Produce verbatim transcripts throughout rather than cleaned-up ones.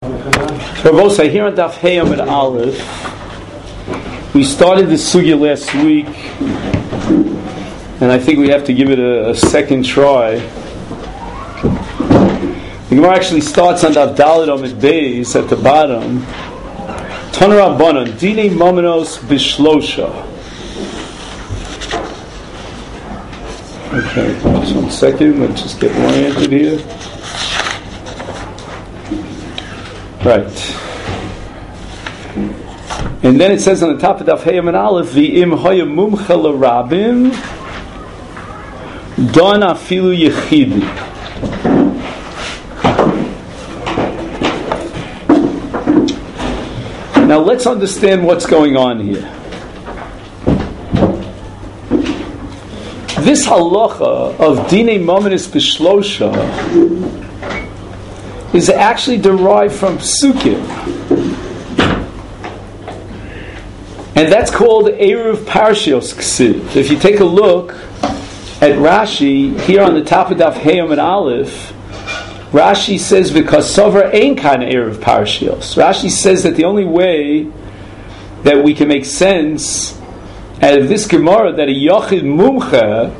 So both say here on Daf Hey Amud Aleph, we started this sugya last week, and I think we have to give it a, a second try. The Gemara actually starts on Daf Daled Amud Beis at the bottom. Tana Rabbanan, Dine Momenos Bishlosha. Okay, just one second. Let's just get oriented here. Right. And then it says on the top of Daf Hey Amud Aleph, V'im hoya mumcha l'rabim, don afilu yechidi. Now let's understand what's going on here. This halacha of Dine Momenis Bishlosha is actually derived from Psukim. And that's called Eruv Parshios Ksiv. If you take a look at Rashi, here on the top of Daf Hey Amud Aleph, Rashi says, because Sover ain't kind of Eruv Parshios. Rashi says that the only way that we can make sense out of this Gemara that a Yochid Mumcha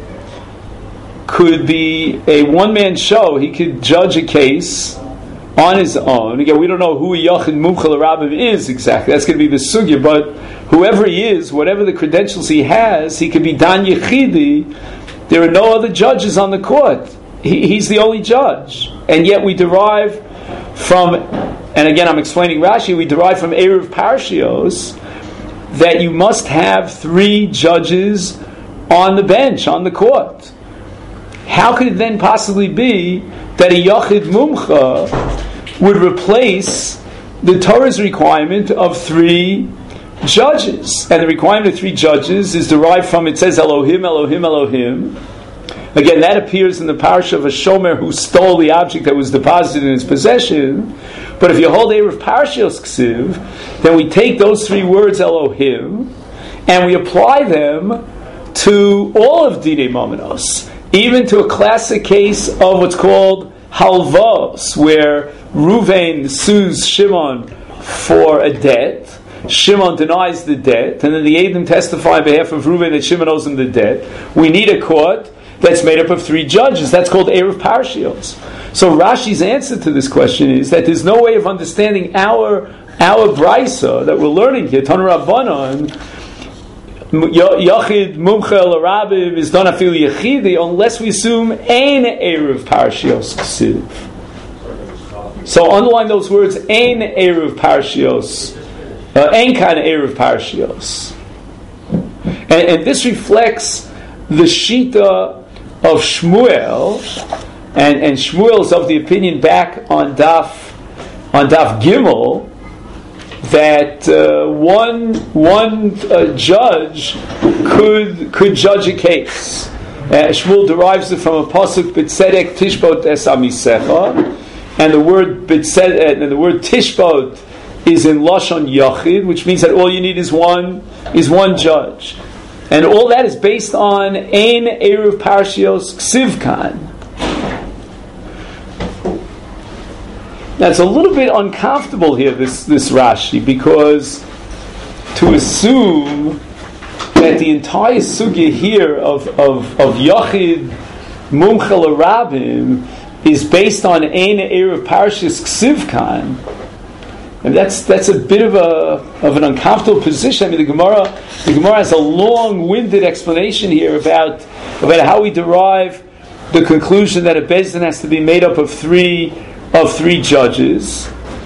could be a one-man show, he could judge a case on his own. Again, we don't know who a Yochid Mumcha l'Rabbim is exactly. That's going to be the sugya. But whoever he is, whatever the credentials he has, he could be Dan Yechidi. There are no other judges on the court. He, he's the only judge. And yet we derive from, and again I'm explaining Rashi, we derive from Eruv Parshios that you must have three judges on the bench, on the court. How could it then possibly be that a Yochid Mumcha would replace the Torah's requirement of three judges? And the requirement of three judges is derived from, it says Elohim, Elohim, Elohim. Again, that appears in the parasha of a shomer who stole the object that was deposited in his possession. But if you hold Eruv Parshios Ksiv, then we take those three words Elohim and we apply them to all of Dine Momenos, even to a classic case of what's called halvos, where Ruvain sues Shimon for a debt. Shimon denies the debt, and then the Eidim testify on behalf of Ruvain that Shimon owes him the debt. We need a court that's made up of three judges. That's called Eruv Parshios. So Rashi's answer to this question is that there's no way of understanding our our brisa that we're learning here, Tana Rabbanan, Yochid Mumcha l'Rabbim is don afilu yechidi, unless we assume ein Eruv Parshios Ksiv. So underline those words, ein Eruv Parshios, uh, ein kind of Eruv Parshios. And, and this reflects the Shita of Shmuel, and, and Shmuel is of the opinion back on Daf on Daf Gimel that uh, one one uh, judge could could judge a case. Uh, Shmuel derives it from a pasuk B'tzedek Tishbot Es Amisecha, and the word B'tzedek and the word Tishbot is in Lashon Yachid, which means that all you need is one is one judge. And all that is based on Ein Eruv Parshios Ksivkan. Now it's a little bit uncomfortable here, this, this Rashi, because to assume that the entire sugya here of, of, of Yochid Mumcha l'Rabbim is based on Ein Eruv Parshios Ksivkan, and that's that's a bit of a of an uncomfortable position. I mean, the Gemara the Gemara has a long-winded explanation here about about how we derive the conclusion that a Beis Din has to be made up of three of three judges,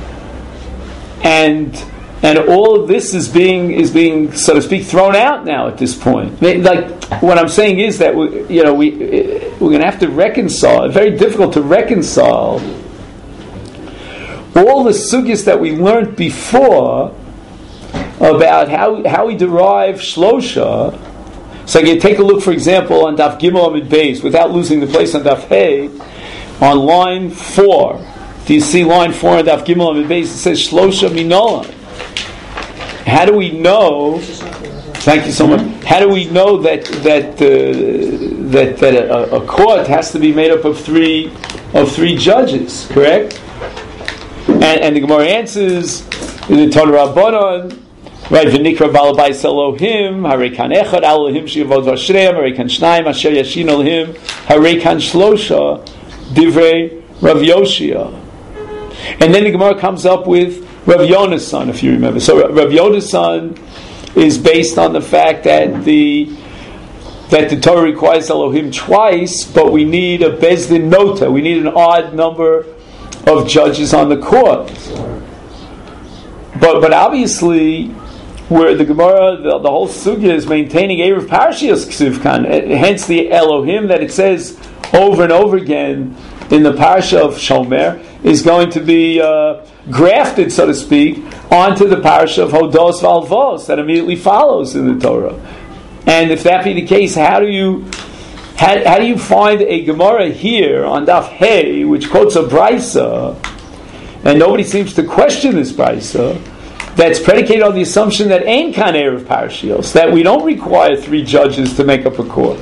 and and all of this is being is being so to speak thrown out now at this point. Like what I'm saying is that we, you know we we're going to have to reconcile. It's very difficult to reconcile all the sugyas that we learned before about how how we derive shlosha. So you take a look, for example, on Daf Gimel Amud Beis, without losing the place on Daf Hey, on line four. Do you see line four on Daf Gimel Amud Beis? It says shlosha minola. How do we know? Thank you so much. How do we know that that uh, that that a, a court has to be made up of three of three judges? Correct. And, and the Gemara answers in the Torah Rabbanon, right? V'nikra balabais Elohim, harei kan echad Elohim sheyavod v'ashreim, harei kan shnayim asher yashin Elohim, harei kan shlosha divrei Rav Yoshia. And then the Gemara comes up with Rav Yona's son, if you remember. So Rav Yona's son is based on the fact that the that the Torah requires Elohim twice, but we need a Bezdin Nota. We need an odd number of judges on the court. But but obviously, where the Gemara, the, the whole sugya is maintaining Erev Parshios Ksivkan, hence the Elohim that it says over and over again in the Parsha of Shomer is going to be uh, grafted, so to speak, onto the Parsha of Hodos Valvos that immediately follows in the Torah. And if that be the case, how do you how, how do you find a Gemara here on Daf Hey which quotes a Brisa, and nobody seems to question this Brisa, that's predicated on the assumption that Ein Kan Erev Parshios, that we don't require three judges to make up a court.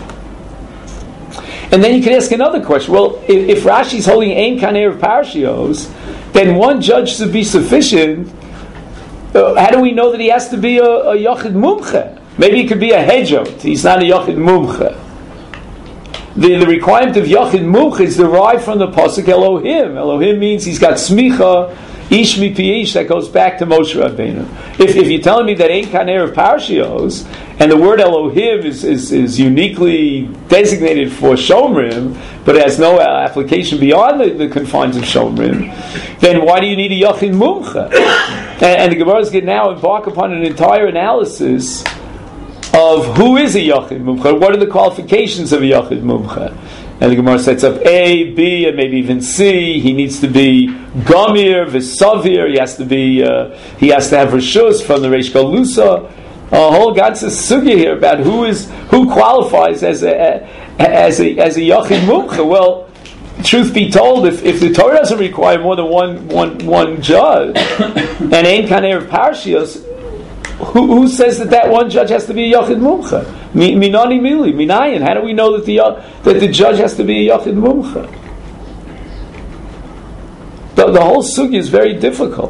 And then you can ask another question. Well, if, if Rashi's holding Ein Kan Erev Parshios, then one judge should be sufficient. Uh, how do we know that he has to be a, a Yochid Mumche? Maybe he could be a Hejot. He's not a Yochid Mumche. The, the requirement of Yochid Mumche is derived from the Pasuk Elohim. Elohim means he's got Smicha, Ish mi pi ish, that goes back to Moshe Rabbeinu. If, if you're telling me that Ein Kan Erev Parshios, and the word Elohim is, is, is uniquely designated for Shomrim, but it has no application beyond the, the confines of Shomrim, then why do you need a Yochid Mumcha? And, and the Gemara's going to now embark upon an entire analysis of who is a Yochid Mumcha, what are the qualifications of a Yochid Mumcha. And the Gemara sets up A, B, and maybe even C. He needs to be Gamir, V'Savir. He has to be. Uh, he has to have Rishus from the Reish Galusa. A whole Gatzah sugya here about who is who qualifies as a as a as a Yochid Mumcha. Well, truth be told, if, if the Torah doesn't require more than one one one judge, and Ein Kan Erev Parshios, who, who says that that one judge has to be a Yochid Mumcha? Minani Mili, Minayin. How do we know that the that the judge has to be a Yochid Mumcha? The, the whole sugya is very difficult.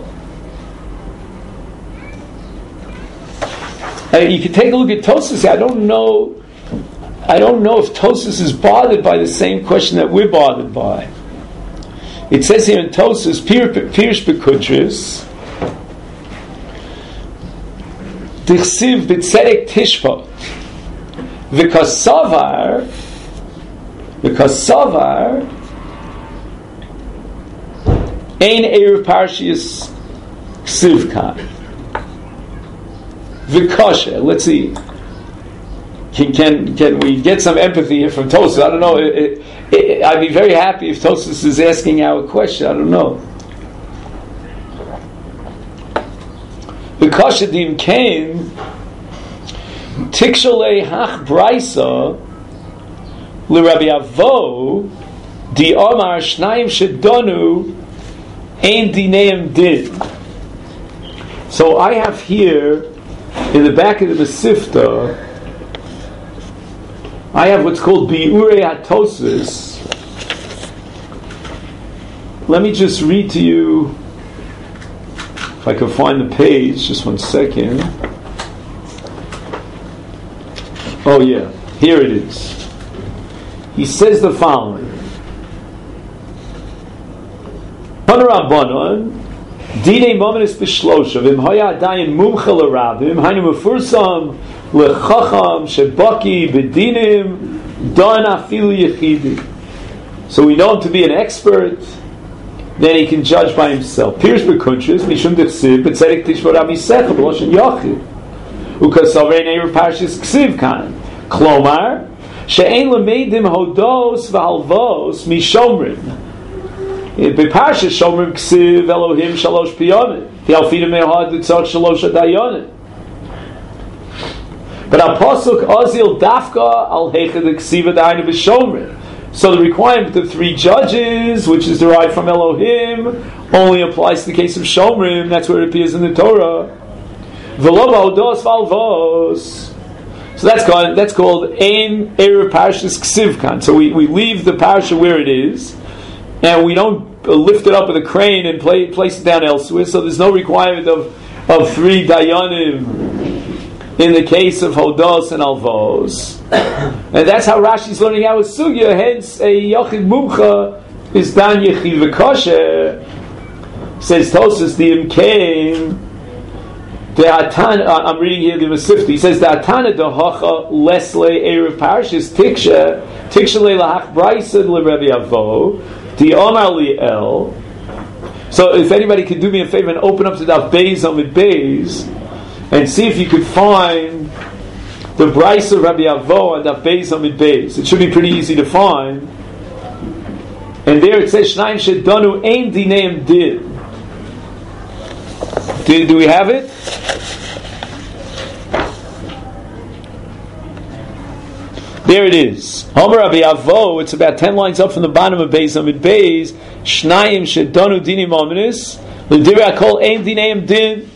Uh, you can take a look at Tosfos. I don't know. I don't know if Tosfos is bothered by the same question that we're bothered by. It says here in Tosfos, Pirish Bekudris, Dichsiv B'Tzedek Tishpot. Because Savar, because Savar, Ein Erev Parshios Ksivkan. Vikosha. Let's see. Can, can can we get some empathy here from Tosfos? I don't know. It, it, it, I'd be very happy if Tosfos is asking our question. I don't know. Vikosha dim kain. Tiksholei hach braisa l'Rabbi Avo di Omar shnayim shedonu ein dineim din. So I have here in the back of the Mesifta, I have what's called Bi'urei HaTosfos. Let me just read to you, if I can find the page, just one second. Oh yeah, here it is. He says the following: Panarabbanon, Dinei Momenis B'Shlosha, V'im Haya Adayin Mumcha L'Rabim, Hainu Mefursam L'Chacham Shebaki B'Dinim Don Afilu Yechidi. So we know him to be an expert. Then he can judge by himself. Pirush B'Kunshis Mishum Dechsiv B'Tzedek Tishvot Amisecha B'Loshen Yachid. Ukasavrein Erev Parshis Ksiv Kan. Klomar, she'ein lemeidim hodos v'halvos mishomrim. B'parshas shomrim ksiv Elohim shalosh piyonim. V'alfidim mehad v'tzot shalosh adayonim. But apasuk azil dafka al heichad ksiv adayin v'shomrim. So the requirement of three judges, which is derived from Elohim, only applies to the case of shomrim. That's where it appears in the Torah. V'lo hodos v'halvos. So that's called that's called Ein Erev Parshas Ksivkan. So we, we leave the parsha where it is, and we don't lift it up with a crane and play, place it down elsewhere. So there's no requirement of, of three dayanim in the case of hodos and alvos. And that's how Rashi's learning out with sugya. Hence, a yochid mumcha is dan yechid v'kosher. Says Tosas the imkain. The Atan, uh, I'm reading here the Masifti. He says the Atana dehacha lesle erev parshas tiksha tiksha leilahach brayson leRebbe Avo the Omar Liel. So if anybody could do me a favor and open up to Daf Beis Amid Beis and see if you could find the Brayso of Rabbi Avo on Daf Beis Amid Beis. It should be pretty easy to find. And there it says Shnayim shedanu ein dineim did. Do, do we have it? There it is. Homer Rabbi Avo, it's about ten lines up from the bottom of Beis Amid Beis. Shnayim shedanu dinim ominus. L'direi hakol ein dineim din.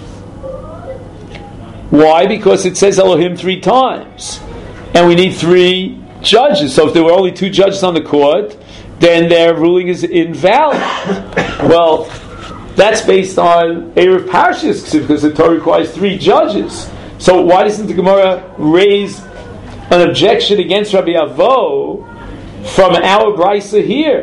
Why? Because it says Elohim three times. And we need three judges. So if there were only two judges on the court, then their ruling is invalid. Well, that's based on Erev Parshas, because the Torah requires three judges. So why doesn't the Gemara raise an objection against Rabbi Avo from our Brisa here?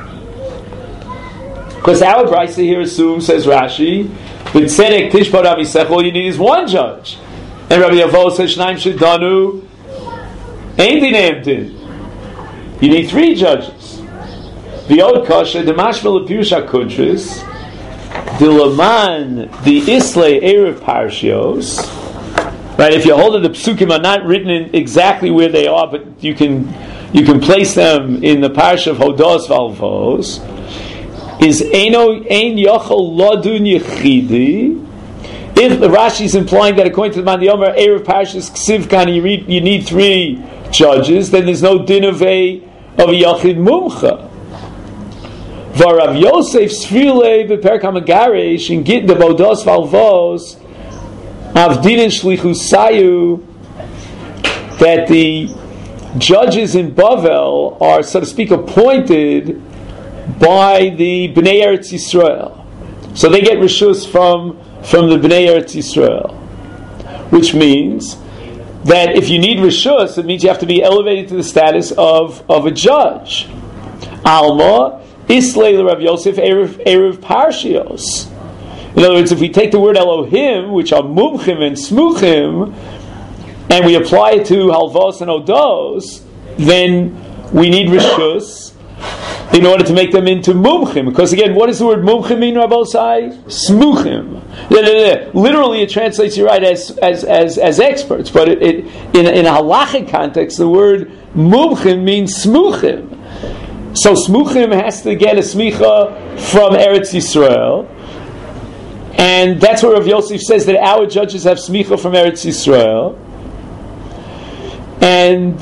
Because our Brisa here assumes, says Rashi, B'tzedek tishbad amisech, all you need is one judge. And Rabbi Avo says, Shnaim shedanu ein dineim din. You need three judges. The old kasha, the mashma l'pirush hakuntris, the Laman, the Islay Erev Parshios. Right, if you hold it, the psukim are not written in exactly where they are, but you can you can place them in the parsha of Hodos Valvos. Is Eino Ein Yochel Lodun Yechidi? If the Rashi is implying that according to the Man the Omer Erev Parshas Ksiv Kan you read you need three judges, then there's no din of a of a Yachid Mumcha. Varav Yosef Sfrile bePerek HaMegaresh in Git the Bodos Valvos Avdin Shlichusayu, that the judges in Bavel are, so to speak, appointed by the Bnei Eretz Yisrael. So they get rishus from from the Bnei Eretz Yisrael, which means that if you need rishus, it means you have to be elevated to the status of, of a judge. Alma Islay Rav Yosef Erev, Erev Parshios. In other words, if we take the word Elohim, which are Mumchim and Smuchim, and we apply it to Halvos and Odos, then we need Rishus in order to make them into Mumchim. Because again, what does the word Mumchim mean, Rabbosai? Smuchim. Literally, it translates, you're right, as as as, as experts, but it, it, in, in a halachic context, the word Mumchim means Smuchim. So Smuchim has to get a smicha from Eretz Yisrael, and that's where Rav Yosef says that our judges have smicha from Eretz Yisrael, and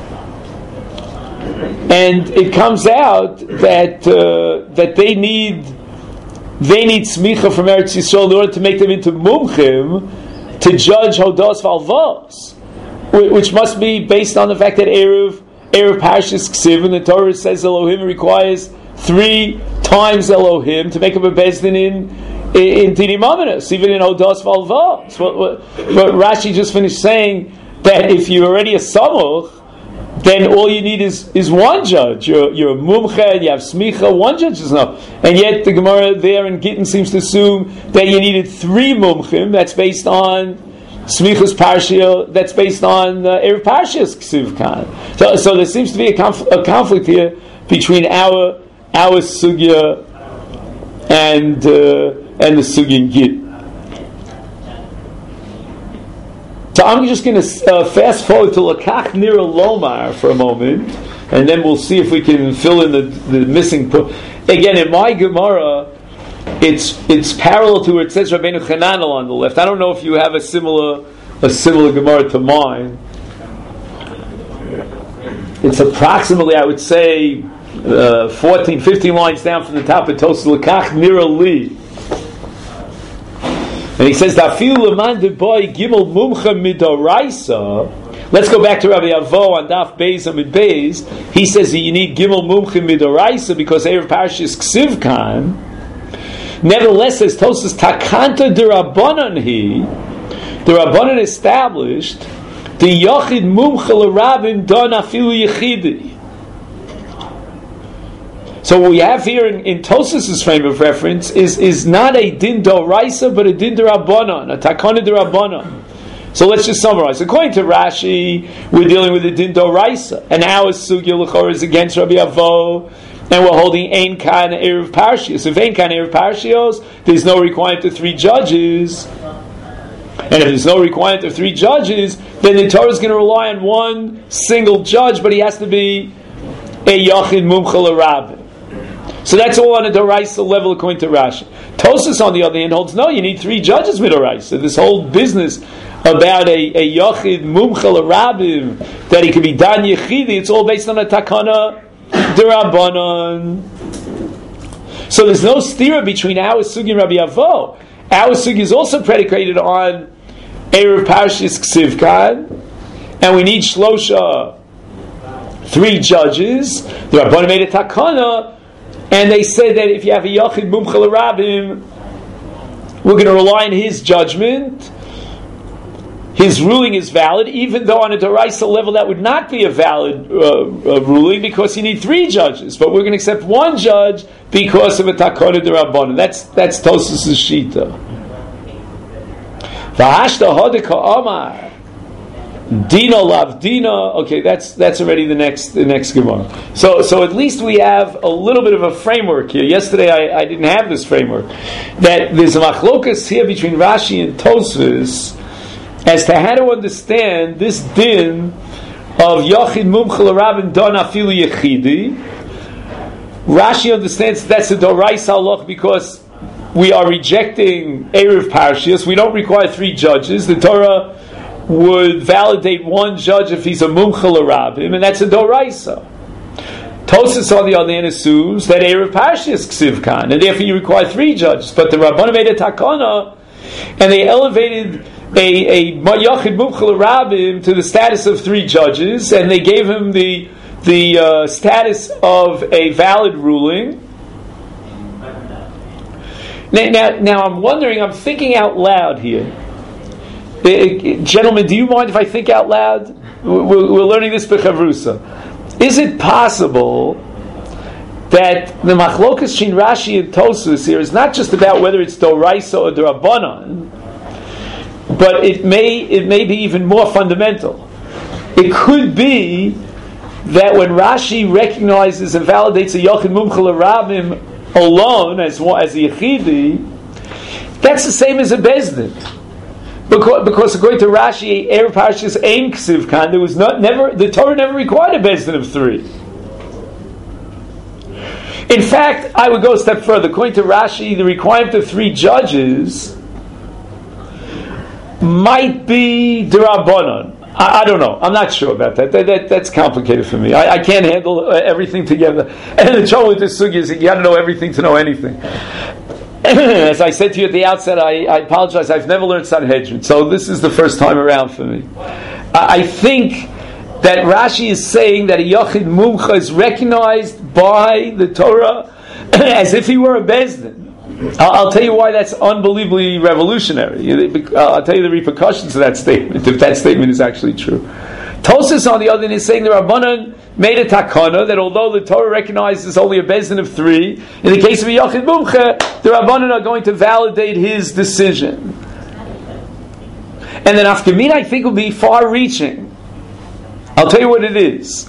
and it comes out that uh, that they need they need smicha from Eretz Yisrael in order to make them into mumchim to judge hodos valvos, which must be based on the fact that erev erev parshas ksiv, and the Torah says Elohim requires three times Elohim to make up a bezdin in in Dinim Aminos, even in hodos valvos. But, but Rashi just finished saying that if you're already a samuch, then all you need is, is one judge. You're, you're a mumcha, and you have smicha, one judge is enough. And yet the Gemara there in Gittin seems to assume that you needed three mumchim. That's based on smichas parshia, that's based on uh, erev parshas ksiv kan. So, so there seems to be a, conf- a conflict here between our our sugya and uh, and the sugya in Gittin. So I'm just going to uh, fast forward to Lakach Nira Lomar for a moment, and then we'll see if we can fill in the, the missing. Po- Again, in my Gemara, it's it's parallel to where it says Rabbeinu Chananel on the left. I don't know if you have a similar a similar Gemara to mine. It's approximately, I would say, uh, fourteen, fifteen lines down from the top of Tosas Lakach Nira Li. And he says, "Dafilu leman de boy gimel mumcha midoraisa Let's go back to Rabbi Avo on Daf Beis Amid Beis. He says that you need Gimel Mumchim Midoraisa because Erev Parshas Ksiv Kan. Nevertheless, says Tosas Takanta D'Rabbanan He, the Rabbanan established the Yochid Mumcha L'Rabim Don Afilu Yechidi. So what we have here in, in Tosas' frame of reference is, is not a Din D'Oraisa, but a Din D'Rabbanan, a Takana D'Rabbanan. So let's just summarize. According to Rashi, we're dealing with a Din D'Oraisa, and our Sugya L'chor is against Rabbi Avo, and we're holding Ein Kan Erev Parshios. If Ein Kan Erev Parshios, there's no requirement of three judges. And if there's no requirement of three judges, then the Torah is going to rely on one single judge, but he has to be a Yachid Mumcha L'Rabim. So that's all on a D'Oraisa level according to Rashi. Tosas, on the other hand, holds no, you need three judges with D'Oraisa. This whole business about a, a Yachid Mumcha L'Rabim, that he could be Dan Yechidi, it's all based on a Takana D'Rabbanan. So there's no stira between our Sugi and Rabbi Avo. Our Sugi is also predicated on Erev Parshas Ksiv Kan, and we need Shlosha, three judges. The Rabbanan made a Takana, and they said that if you have a Yachid Mumcha L'Rabim, we're going to rely on his judgment. His ruling is valid, even though on a D'Oraisa level that would not be a valid uh, uh, ruling because you need three judges. But we're going to accept one judge because of a Takana D'Rabbanan. That's that's Tosas' Shita. V'hashta hodika Amar Dina lav Dina. Okay, that's that's already the next the next Gemara. So so at least we have a little bit of a framework here. Yesterday I, I didn't have this framework. That there's a machlokas here between Rashi and Tosfos as to how to understand this din of Yachid Mumcha L'Rabim Don Afilu Yechidi. Rashi understands that's a D'Oraisa halach because we are rejecting Erev Parshios. We don't require three judges. The Torah would validate one judge if he's a Mumcha L'Rabim, and that's a D'Oraisa. Tosas, on the other hand, assumes that Erev Parshios Ksiv Kan, and therefore you require three judges. But the Rabbanan made a Takana, and they elevated a, a Yachid Mumcha L'Rabim to the status of three judges, and they gave him the the uh, status of a valid ruling. Now, now, now, I'm wondering, I'm thinking out loud here. Uh, uh, gentlemen, do you mind if I think out loud? We're, we're learning this b'chavrusa. Is it possible that the machlokas shin Rashi and Tosfos here is not just about whether it's D'Oraisa or D'Rabbanan, but it may it may be even more fundamental. It could be that when Rashi recognizes and validates a Yachid Mumcha L'Rabim alone as as a Yechidi, that's the same as a Bezdin. Because, because according to Rashi, Erev Parshas Ein Ksiv Kan, there was not never the Torah never required a Bezdin of three. In fact, I would go a step further. According to Rashi, the requirement of three judges might be D'Rabbanan. I, I don't know. I'm not sure about that. That, that that's complicated for me. I, I can't handle uh, everything together. And the trouble with this sugi is that you got to know everything to know anything. As I said to you at the outset, I, I apologize. I've never learned Sanhedrin, so this is the first time around for me. I, I think that Rashi is saying that a Yachid Mumcha is recognized by the Torah as if he were a Bezdin. I'll, I'll tell you why that's unbelievably revolutionary. I'll tell you the repercussions of that statement, if that statement is actually true. Tosas, on the other hand, is saying the Rabbanan made a takana that although the Torah recognizes only a Bezdin of three, in the case of a Yachid Mumcha, the Rabbanan are going to validate his decision. And then Afkamin, I think, will be far-reaching. I'll tell you what it is.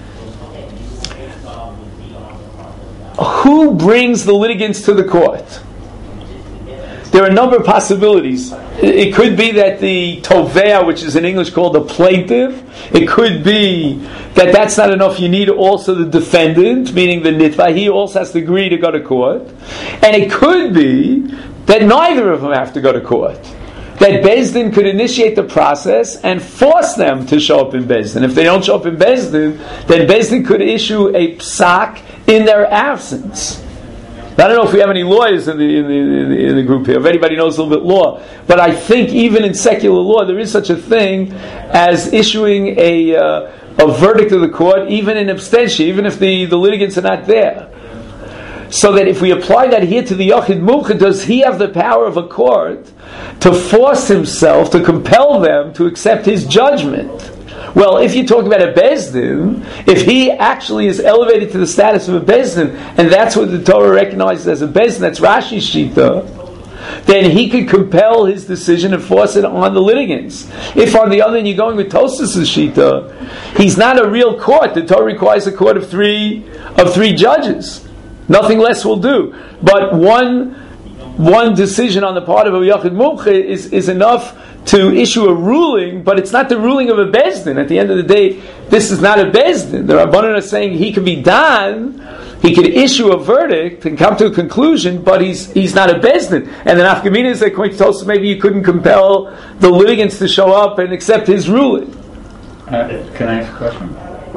Who brings the litigants to the court? There are a number of possibilities. It could be that the tovea, which is in English called the plaintiff, it could be that that's not enough. You need also the defendant, meaning the nitva. He also has to agree to go to court. And it could be that neither of them have to go to court. That Bezdin could initiate the process and force them to show up in Bezdin. If they don't show up in Bezdin, then Bezdin could issue a psak in their absence. I don't know if we have any lawyers in the, in the, in the, in the group here, if anybody knows a little bit law, but I think even in secular law there is such a thing as issuing a, uh, a verdict of the court, even in abstention, even if the, the litigants are not there. So that if we apply that here to the Yochid Mumcha, does he have the power of a court to force himself, to compel them to accept his judgment? Well, if you talk about a Bezdin, if he actually is elevated to the status of a Bezdin, and that's what the Torah recognizes as a Bezdin, that's Rashi's Shita, then he could compel his decision and force it on the litigants. If on the other hand you're going with Tosas' Shita, he's not a real court. The Torah requires a court of three of three judges. Nothing less will do. But one one decision on the part of a Yochid Mumcha is, is enough to issue a ruling, but it's not the ruling of a Bezdin. At the end of the day, this is not a Bezdin. The Rabbanan are saying he can be done, he can issue a verdict and come to a conclusion, but he's he's not a Bezdin. And the Nafkamina is according to Tosfos, maybe you couldn't compel the litigants to show up and accept his ruling. Uh, can I ask a question?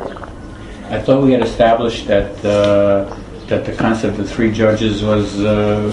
I thought we had established that uh, that the concept of three judges was uh,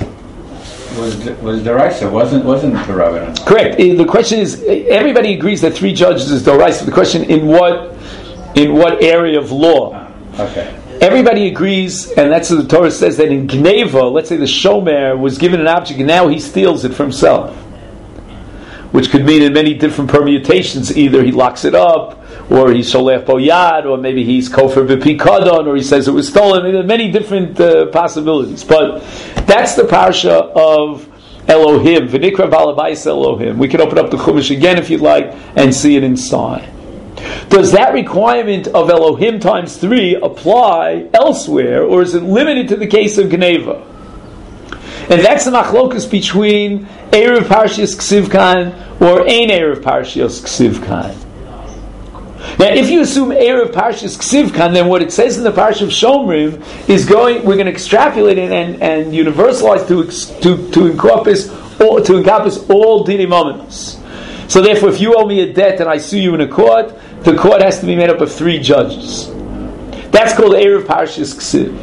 was was deraisa, wasn't wasn't the Rabbanan. Correct. The question is, everybody agrees that three judges is deraisa. The question, in what in what area of law? Ah, okay. Everybody agrees, and that's what the Torah says, that in Gneva, let's say the Shomer was given an object and now he steals it for himself, which could mean in many different permutations. Either he locks it up, or he's Sholech Boyad, or maybe he's Kofer B'Pikadon, or he says it was stolen. I mean, there are many different uh, possibilities. But that's the parsha of Elohim, V'nikra Balabayis Elohim. We can open up the Chumash again if you'd like and see it inside. Does that requirement of Elohim times three apply elsewhere, or is it limited to the case of Gneva? And that's the machlokus between Erev Parshas Ksivkan or Ein Erev Parshas Ksivkan. Now, if you assume Erev Parshas Ksivkan, then what it says in the Parsha of Shomrim is going. We're going to extrapolate it and, and universalize to to to encompass all, to encompass all dinim ominos. So, therefore, if you owe me a debt and I sue you in a court, the court has to be made up of three judges. That's called Erev Parshas Ksiv.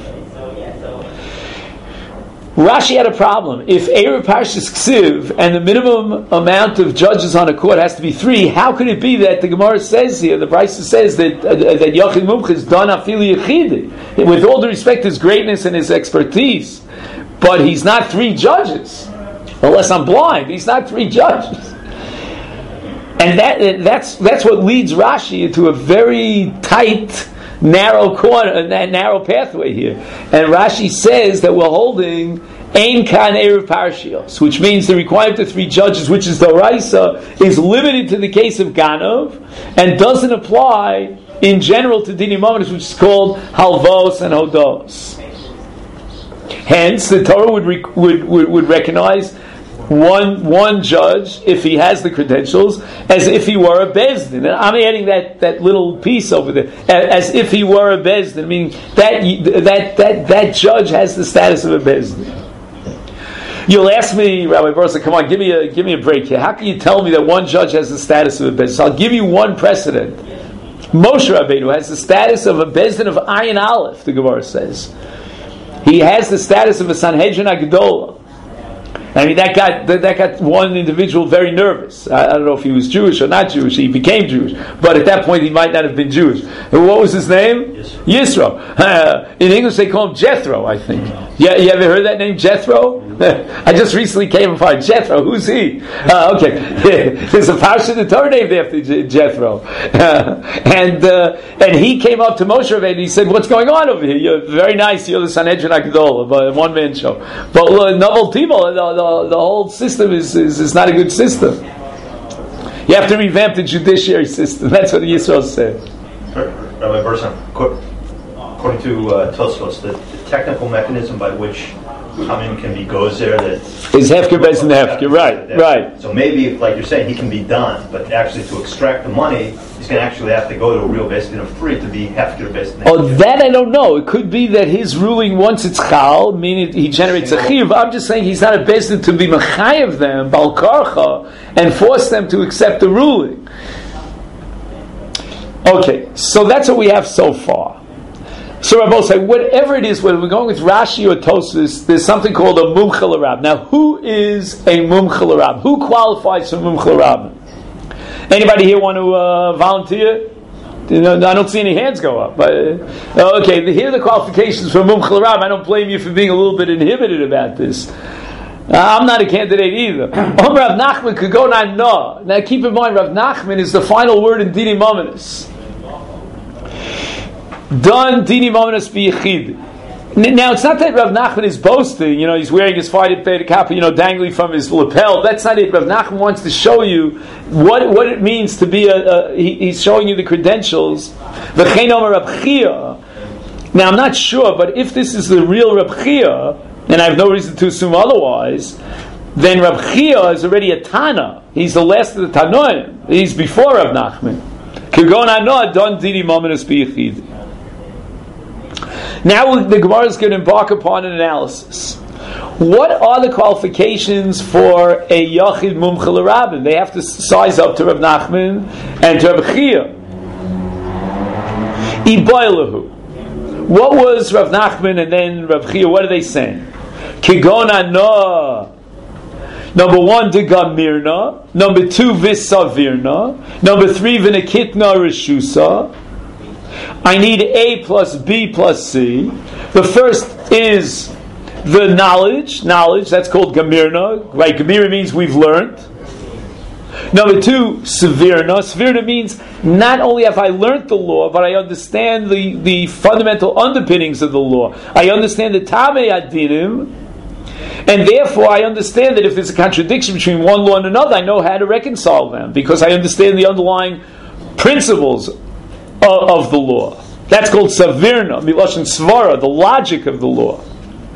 Rashi had a problem. If Erev Parshas Ksiv and the minimum amount of judges on a court has to be three, how could it be that the Gemara says here, the Brisa says that uh, that Yochid Mumcha is done afili yechidi, with all due respect his greatness and his expertise, but he's not three judges. Unless I'm blind, he's not three judges. And that that's that's what leads Rashi into a very tight, narrow corner, that narrow pathway here. And Rashi says that we're holding Ein Kan Erev Parshios, which means the requirement of three judges, which is the Raisa, is limited to the case of Ganav and doesn't apply in general to Dinim Ominos, which is called Halvos and Hodos. Hence, the Torah would rec- would, would would recognize one one judge, if he has the credentials, as if he were a Bezdin. And I'm adding that, that little piece over there, as if he were a Bezdin, meaning that that that that judge has the status of a Bezdin. You'll ask me, Rabbi Bursa, come on, give me a give me a break here. How can you tell me that one judge has the status of a Bezdin? So I'll give you one precedent. Moshe Rabbeinu has the status of a Bezdin of Ayin Aleph, the Gemara says. He has the status of a Sanhedrin Agdolah. I mean, that got that, that got one individual very nervous. I, I don't know if he was Jewish or not Jewish. He became Jewish, but at that point he might not have been Jewish. And what was his name? Yisro. Yisro. Uh, in English they call him Jethro, I think. Yeah, you ever heard that name, Jethro? I just recently came upon Jethro. Who's he? Uh, okay, there's a parsha in the Torah named after Jethro, uh, and uh, and he came up to Moshe Rabbeinu and he said, "What's going on over here? You're very nice. You're the Sanhedrin Agdolah, a one man show, but uh, Novel Timo, the, the, the whole system is, is is not a good system. You have to revamp the judiciary system." That's what Yisro said. Rabbi Burson, according to uh, Tosfos, the, the technical mechanism by which Hamim can be gozer that is hefker based on hefker, right? That. Right. So maybe, like you're saying, he can be done, but actually to extract the money, he's going to actually have to go to a real beis of three to be hefker based. Oh, that I don't know. It could be that his ruling, once it's chal, meaning he generates a chiv. I'm just saying he's not a beis to be mechayev them bal karcha and force them to accept the ruling. Okay, so that's what we have so far. So Rabbi say, whatever it is, whether we're going with Rashi or Tosfos, there's something called a Mumcha l'Rab. Now, who is a Mumcha l'Rab? Who qualifies for Mumcha l'Rab? Anybody here want to uh, volunteer? You know, I don't see any hands go up. But, uh, okay, here are the qualifications for Mumcha l'Rab. I don't blame you for being a little bit inhibited about this. Uh, I'm not a candidate either. Om Rav Nachman could go na no. Now keep in mind, Rav Nachman is the final word in Dini Mominus. Done Dini Mominus b'Yechid. Now it's not that Rav Nachman is boasting. You know, he's wearing his Friday Pei kappa, you know, dangling from his lapel. That's not it. Rav Nachman wants to show you what what it means to be a. a he, he's showing you the credentials. V'chein Omer Rav Chia. Now I'm not sure, but if this is the real Rav Chia, and I have no reason to assume otherwise, then Rav Chia is already a Tana. He's the last of the Tanoim. He's before Rav Nachman. Kigon Anoah don Dini Mominus b'Yechid. Now the Gemara is going to embark upon an analysis. What are the qualifications for a Yachid Mumcha l'Rabban? They have to size up to Rav Nachman and to Rav Chia. Iboilahu. What was Rav Nachman and then Rav Chia? What are they saying? Kigon Anoah. Number one, de Gamirna. Number two, Visavirna. Number three, Vinakitna Rishusa. I need A plus B plus C. The first is the knowledge. Knowledge, that's called Gamirna. Right? Gamirna means we've learned. Number two, Sevirna. Sevirna means not only have I learned the law, but I understand the, the fundamental underpinnings of the law. I understand the Tamei Adinim. And therefore, I understand that if there's a contradiction between one law and another, I know how to reconcile them because I understand the underlying principles of, of the law. That's called Savirna, Miloshin Svara, the logic of the law.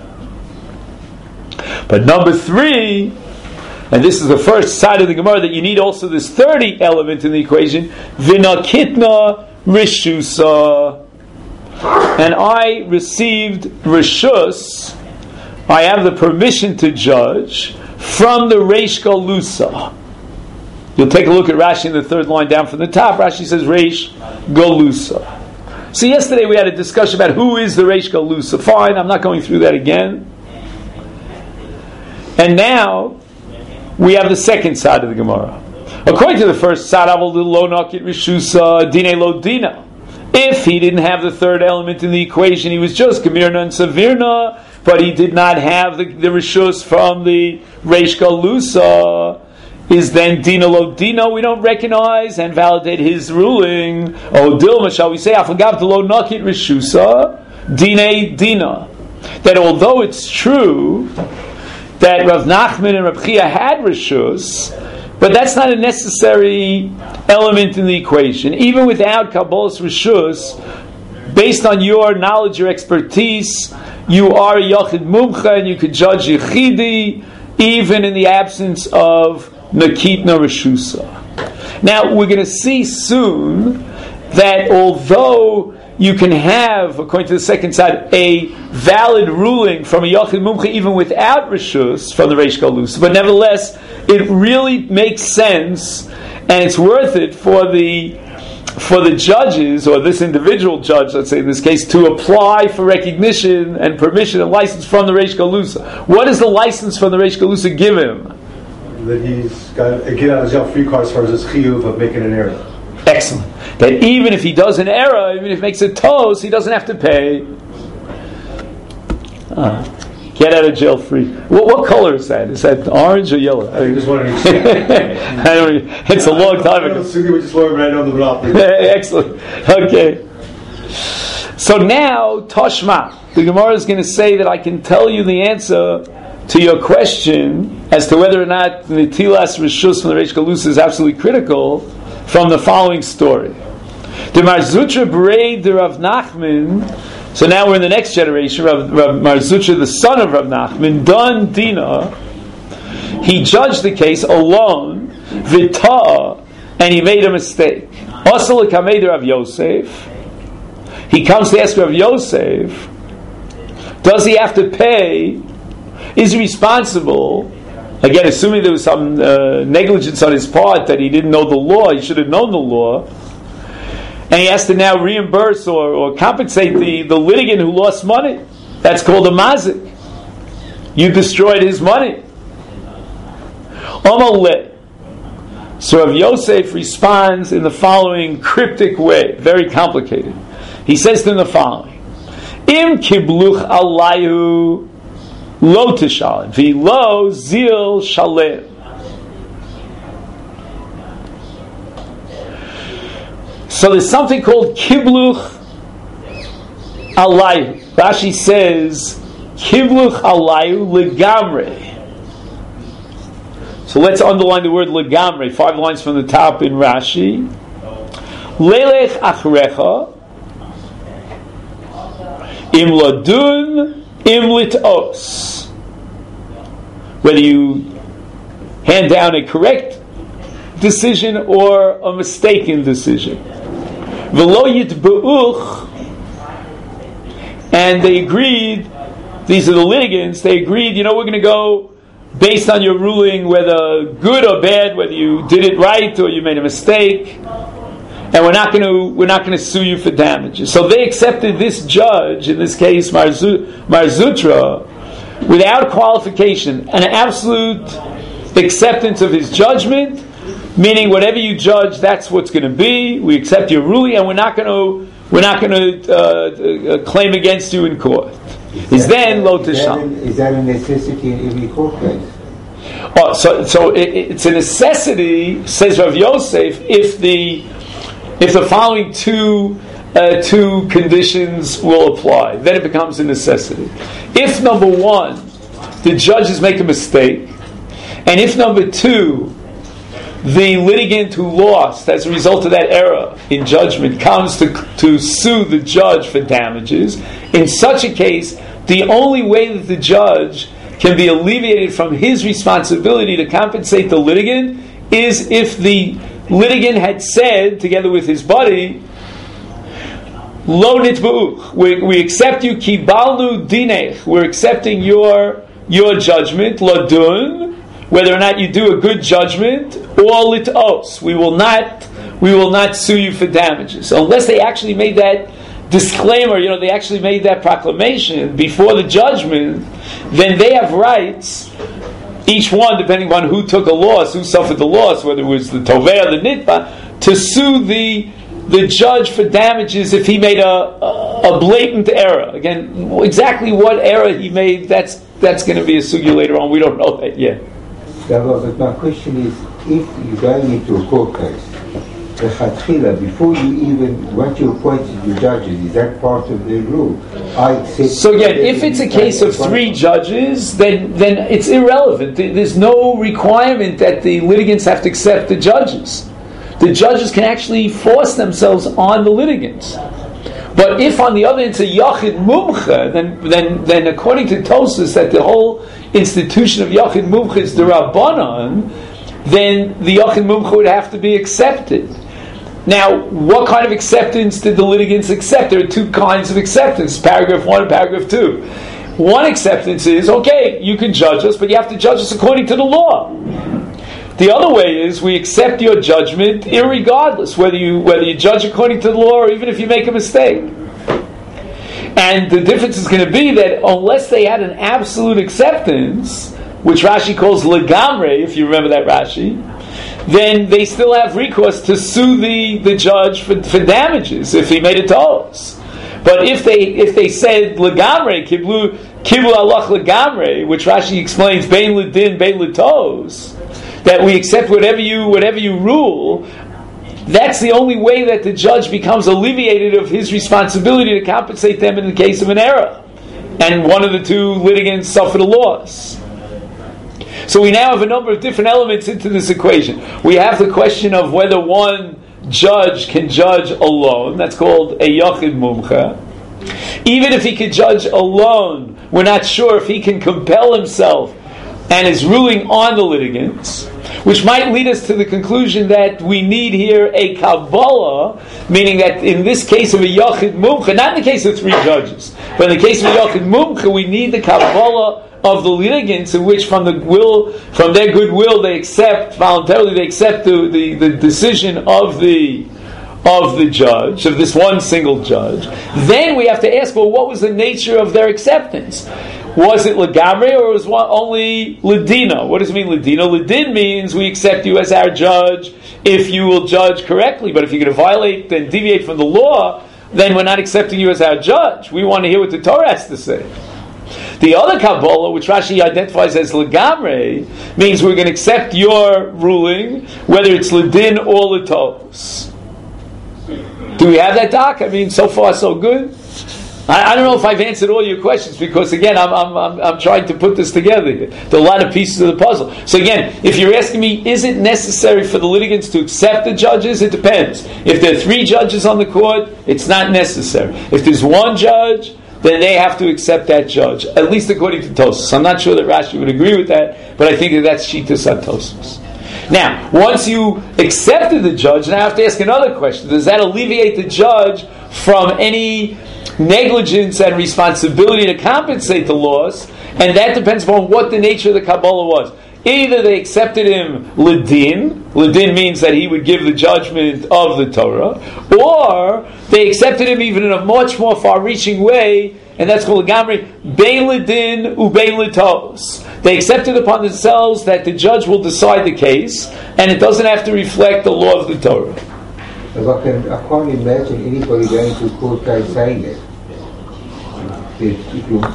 But number three, and this is the first side of the Gemara, that you need also this third element in the equation, Vinakitna Rishusa. And I received Rishus, I have the permission to judge from the Reish Galusa. You'll take a look at Rashi in the third line down from the top. Rashi says Reish Galusa. So yesterday we had a discussion about who is the Reish Galusa. Fine, I'm not going through that again. And now we have the second side of the Gemara. According to the first side, Avol lo nakit Rishusa dine lo dina. If he didn't have the third element in the equation, he was just Gamirna and Savirna, but he did not have the, the Rishus from the Reish Galusa, is then Dina Lo Dina, we don't recognize and validate his ruling. Oh, Dilma, shall we say, Afagav Lo Nakit Rishusa, Dine Dina. That although it's true that Rav Nachman and Rav Chia had Rishus, but that's not a necessary element in the equation. Even without Kabbalah's Rishus, based on your knowledge, your expertise, you are a Yachid Mumcha and you could judge Yechidi even in the absence of Nakitna Rishusa. Now, we're going to see soon that although you can have, according to the second side, a valid ruling from a Yachid Mumcha even without Rishus from the Reish Galusa, but nevertheless, it really makes sense and it's worth it for the for the judges, or this individual judge, let's say in this case, to apply for recognition and permission and license from the Reish Galusa. What does the license from the Reish Galusa give him? That he's got a get out of jail free card as far as his chiyuv of making an error. Excellent. That even if he does an error, even if he makes a toast, he doesn't have to pay. Uh, get out of jail free. What, what color is that? Is that orange or yellow? I just wanted to I don't, it's a long time ago. Excellent. Okay. So now, Toshma. The Gemara is going to say that I can tell you the answer to your question as to whether or not the Tilas Rishus from the Reish Galusa is absolutely critical from the following story. The Marzutra Brei de Rav Nachman. So now we're in the next generation. Rav, Rav Marzutra, the son of Rav Nachman, Don Dina, he judged the case alone, Vita, and he made a mistake. Asal Kamei de Rav Yosef. He comes to ask Rav Yosef, does he have to pay? Is he responsible? Again, assuming there was some uh, negligence on his part that he didn't know the law, he should have known the law. and he has to now reimburse or, or compensate the, the litigant who lost money. That's called a mazik. You destroyed his money. Amaleh. So Rav Yosef responds in the following cryptic way, very complicated. He says to him the following: Im kibluch alayu lo tishalem, v'lo zil shalem. So there's something called kibluch alayu. Rashi says kibluch alayu legamre. So let's underline the word legamre, five lines from the top in Rashi. Lelech achrecha im ladun im litos. Whether you hand down a correct decision or a mistaken decision. V'lo yitbeuch, and they agreed, these are the litigants, they agreed, you know, we're going to go based on your ruling, whether good or bad, whether you did it right or you made a mistake, and we're not going to we're not going to sue you for damages. So they accepted this judge, in this case Mar Zutra, without qualification, an absolute acceptance of his judgment, meaning whatever you judge, that's what's going to be. We accept your ruling, and we're not going to we're not going to uh, uh, claim against you in court. Is then lo tisham. Is that a necessity in every court case? Oh, so so it, it's a necessity, says Rav Yosef, if the if the following two uh, two conditions will apply, then it becomes a necessity. If number one, the judges make a mistake, and if number two, the litigant who lost as a result of that error in judgment comes to to sue the judge for damages, in such a case, the only way that the judge can be alleviated from his responsibility to compensate the litigant is if the litigant had said, together with his buddy, Lo nitba'uch, we, we accept you, kibalnu dinech, we're accepting your your judgment, ladun, whether or not you do a good judgment, or litos, we will not we will not sue you for damages. So unless they actually made that disclaimer, you know, they actually made that proclamation before the judgment, then they have rights, each one, depending on who took a loss, who suffered the loss, whether it was the toveh or the nitba, to sue the the judge for damages if he made a, a, a blatant error. Again, exactly what error he made, that's that's going to be a sugya later on. We don't know that yet. Yeah, but my question is, if you're going into a court case, the chatchila, before you even, what you appointed your judges, is that part of the rule? I accept. So again, if it's a case of three judges, then then it's irrelevant. There's no requirement that the litigants have to accept the judges. The judges can actually force themselves on the litigants. But if, on the other hand, it's a yachid mumcha, then then then according to Tosfos, that the whole institution of yachid mumcha is the rabbanon, then the yachid mumcha would have to be accepted. Now, what kind of acceptance did the litigants accept? There are two kinds of acceptance, paragraph one and paragraph two. One acceptance is, okay, you can judge us, but you have to judge us according to the law. The other way is, we accept your judgment irregardless, whether you whether you judge according to the law or even if you make a mistake. And the difference is going to be that unless they had an absolute acceptance, which Rashi calls legamre, if you remember that Rashi, then they still have recourse to sue the, the judge for, for damages if he made it to us. But if they if they said legamre, kiblu kiblu alach legamre, which Rashi explains bein ledin bein letos, that we accept whatever you whatever you rule, that's the only way that the judge becomes alleviated of his responsibility to compensate them in the case of an error, and one of the two litigants suffered a loss. So we now have a number of different elements into this equation. We have the question of whether one judge can judge alone. That's called a yachid mumcha. Even if he could judge alone, we're not sure if he can compel himself and is ruling on the litigants, which might lead us to the conclusion that we need here a Kabbalah, meaning that in this case of a Yachid Mumcha, not in the case of three judges, but in the case of a Yachid Mumcha, we need the Kabbalah of the litigants, in which from the will, from their goodwill, they accept, voluntarily they accept the, the, the decision of the of the judge, of this one single judge, then we have to ask, well, what was the nature of their acceptance? Was it legamre or was it only ledina? What does it mean ledina? Ledin means we accept you as our judge if you will judge correctly, but if you're going to violate and deviate from the law, then we're not accepting you as our judge. We want to hear what the Torah has to say. The other Kabbalah, which Rashi identifies as legamre, means we're going to accept your ruling, whether it's ledin or letos. Do we have that, Doc? I mean, so far so good. I, I don't know if I've answered all your questions because again, I'm, I'm I'm I'm trying to put this together here. There are a lot of pieces of the puzzle. So again, if you're asking me, is it necessary for the litigants to accept the judges? It depends. If there are three judges on the court, it's not necessary. If there's one judge, then they have to accept that judge, at least according to Tosfos. I'm not sure that Rashi would agree with that, but I think that that's Shitas Tosfos. Now, once you accepted the judge, now I have to ask another question. Does that alleviate the judge from any negligence and responsibility to compensate the loss? And that depends upon what the nature of the Kabbalah was. Either they accepted him ledin, ledin means that he would give the judgment of the Torah, or they accepted him even in a much more far-reaching way, and that's called legamri, bein ledin ubein letos. They accepted upon themselves that the judge will decide the case, and it doesn't have to reflect the law of the Torah. I, can, I can't imagine anybody going to court case saying it. If, if you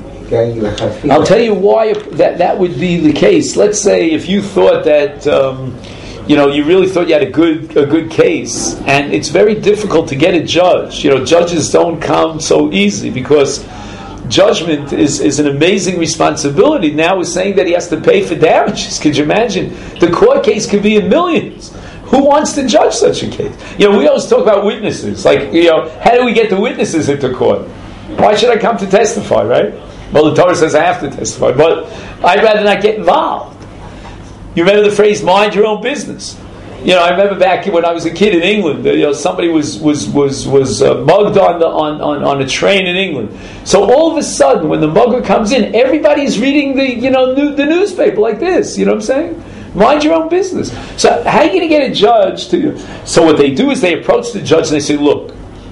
I'll tell you why that, that would be the case. Let's say if you thought that, um, you know, you really thought you had a good a good case, and it's very difficult to get a judge. You know, judges don't come so easy because judgment is, is an amazing responsibility. Now we're saying that he has to pay for damages. Could you imagine? The court case could be in millions. Who wants to judge such a case? You know, we always talk about witnesses. Like, you know, how do we get the witnesses into court? Why should I come to testify, right? Well, the Torah says I have to testify, but I'd rather not get involved. You remember the phrase, mind your own business. You know, I remember back when I was a kid in England, you know, somebody was was was was uh, mugged on, the, on on on a train in England. So all of a sudden, when the mugger comes in, everybody's reading the you know new, the newspaper like this. You know what I'm saying? Mind your own business. So how are you going to get a judge to? So what they do is they approach the judge and they say, "Look,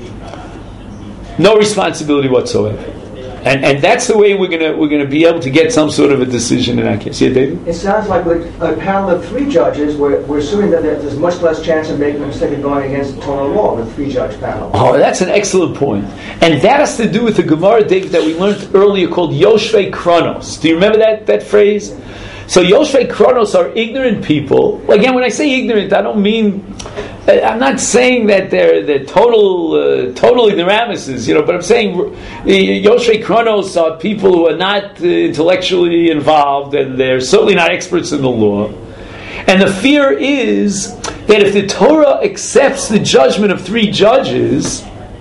no responsibility whatsoever." And and that's the way we're gonna we're gonna be able to get some sort of a decision in that case. Yeah, David? It sounds like with a panel of three judges, we're, we're assuming that there's much less chance of making a mistake of going against Torah law with a three-judge panel. Oh, that's an excellent point. And that has to do with the Gemara, David, that we learned earlier called Yoshvei Kronos. Do you remember that, that phrase? So Yoshvei Kronos are ignorant people. Again, when I say ignorant, I don't mean... I'm not saying that they're they're total uh, total ignoramuses, you know, but I'm saying Yoshvei Kronos are people who are not uh, intellectually involved, and they're certainly not experts in the law. And the fear is that if the Torah accepts the judgment of three judges,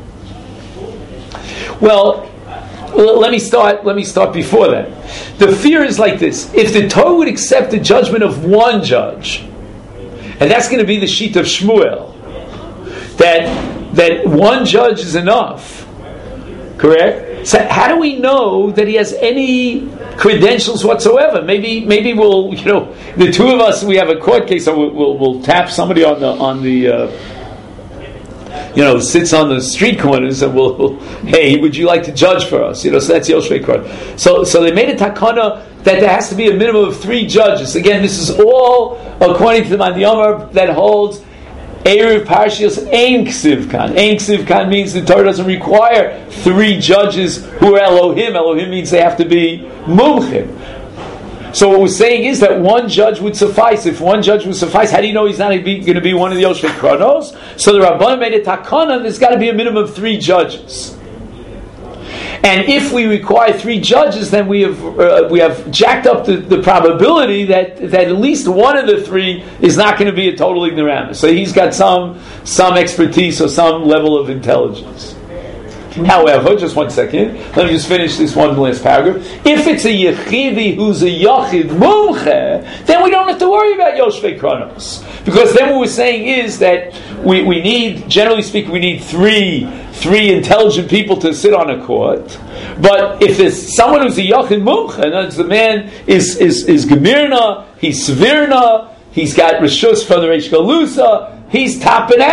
well, let me start. Let me start before that. The fear is like this: if the Torah would accept the judgment of one judge, and that's going to be the sheet of Shmuel, that that one judge is enough, correct? So how do we know that he has any credentials whatsoever? Maybe maybe we'll, you know, the two of us, we have a court case, so we'll, we'll, we'll tap somebody on the on the uh, you know, sits on the street corners, and we'll, we'll, hey, would you like to judge for us? You know, so that's Yoshvei Kronos. So so they made a takana that there has to be a minimum of three judges. Again, this is all according to the Mandi Amar that holds Erev Parshios Ein Ksiv Kan. Ein Ksiv Kan means the Torah doesn't require three judges who are Elohim. Elohim means they have to be Mumchim. So what we're saying is that one judge would suffice. If one judge would suffice, how do you know he's not going to be one of the Yoshvei Kronos? So the Rabbanan made a takana, there's got to be a minimum of three judges. And if we require three judges, then we have uh, we have jacked up the, the probability that, that at least one of the three is not going to be a total ignoramus. So he's got some some expertise or some level of intelligence. However, just one second, let me just finish this one last paragraph. If it's a Yechidi who's a Yachid Mumche, then we don't have to worry about Yoshvei Kronos. Because then what we're saying is that we, we need, generally speaking, we need three three intelligent people to sit on a court. But if there's someone who's a Yachid Mumche, in other words, the man is, is, is Gemirna, he's Svirna, he's got Rishus from the Reish Galusa, he's top banana.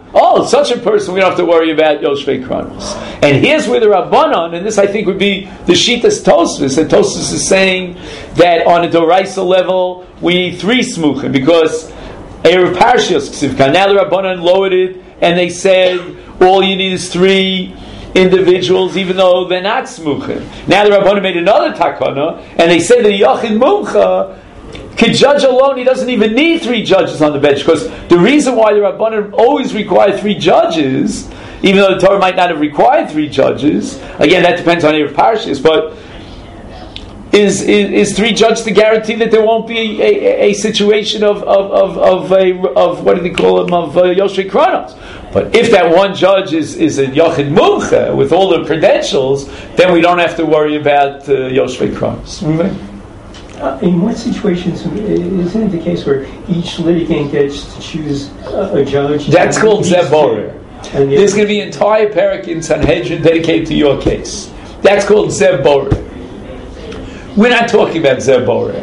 oh, such a person, we don't have to worry about Yoshvei Kronos. And here's where the Rabbanon, and this I think would be the Shitas Tosfos, that Tosfos is saying that on a Doraisa level, we need three Smuchim, because Erev Parshios Ksivka, now the Rabbanon lowered it, and they said, all you need is three individuals, even though they're not Smuchim. Now the Rabbanon made another Takana, and they said that Yachid Mumcha can judge alone. He doesn't even need three judges on the bench, because the reason why the Rabbanan always require three judges, even though the Torah might not have required three judges, again that depends on Erev Parshas, but is, is is three judges to guarantee that there won't be a, a, a situation of of of of, a, of what do they call him of uh, Yoshvei Kronos. But if that one judge is is a Yochid Mumcha with all the credentials, then we don't have to worry about uh, Yoshvei Kronos. Mm-hmm. Uh, in what situations isn't it the case where each litigant gets to choose a, a judge? That's called Zeh Borer. There's going to be an entire parak in Sanhedrin dedicated to your case. That's called Zeh Borer. We're not talking about Zeh Borer.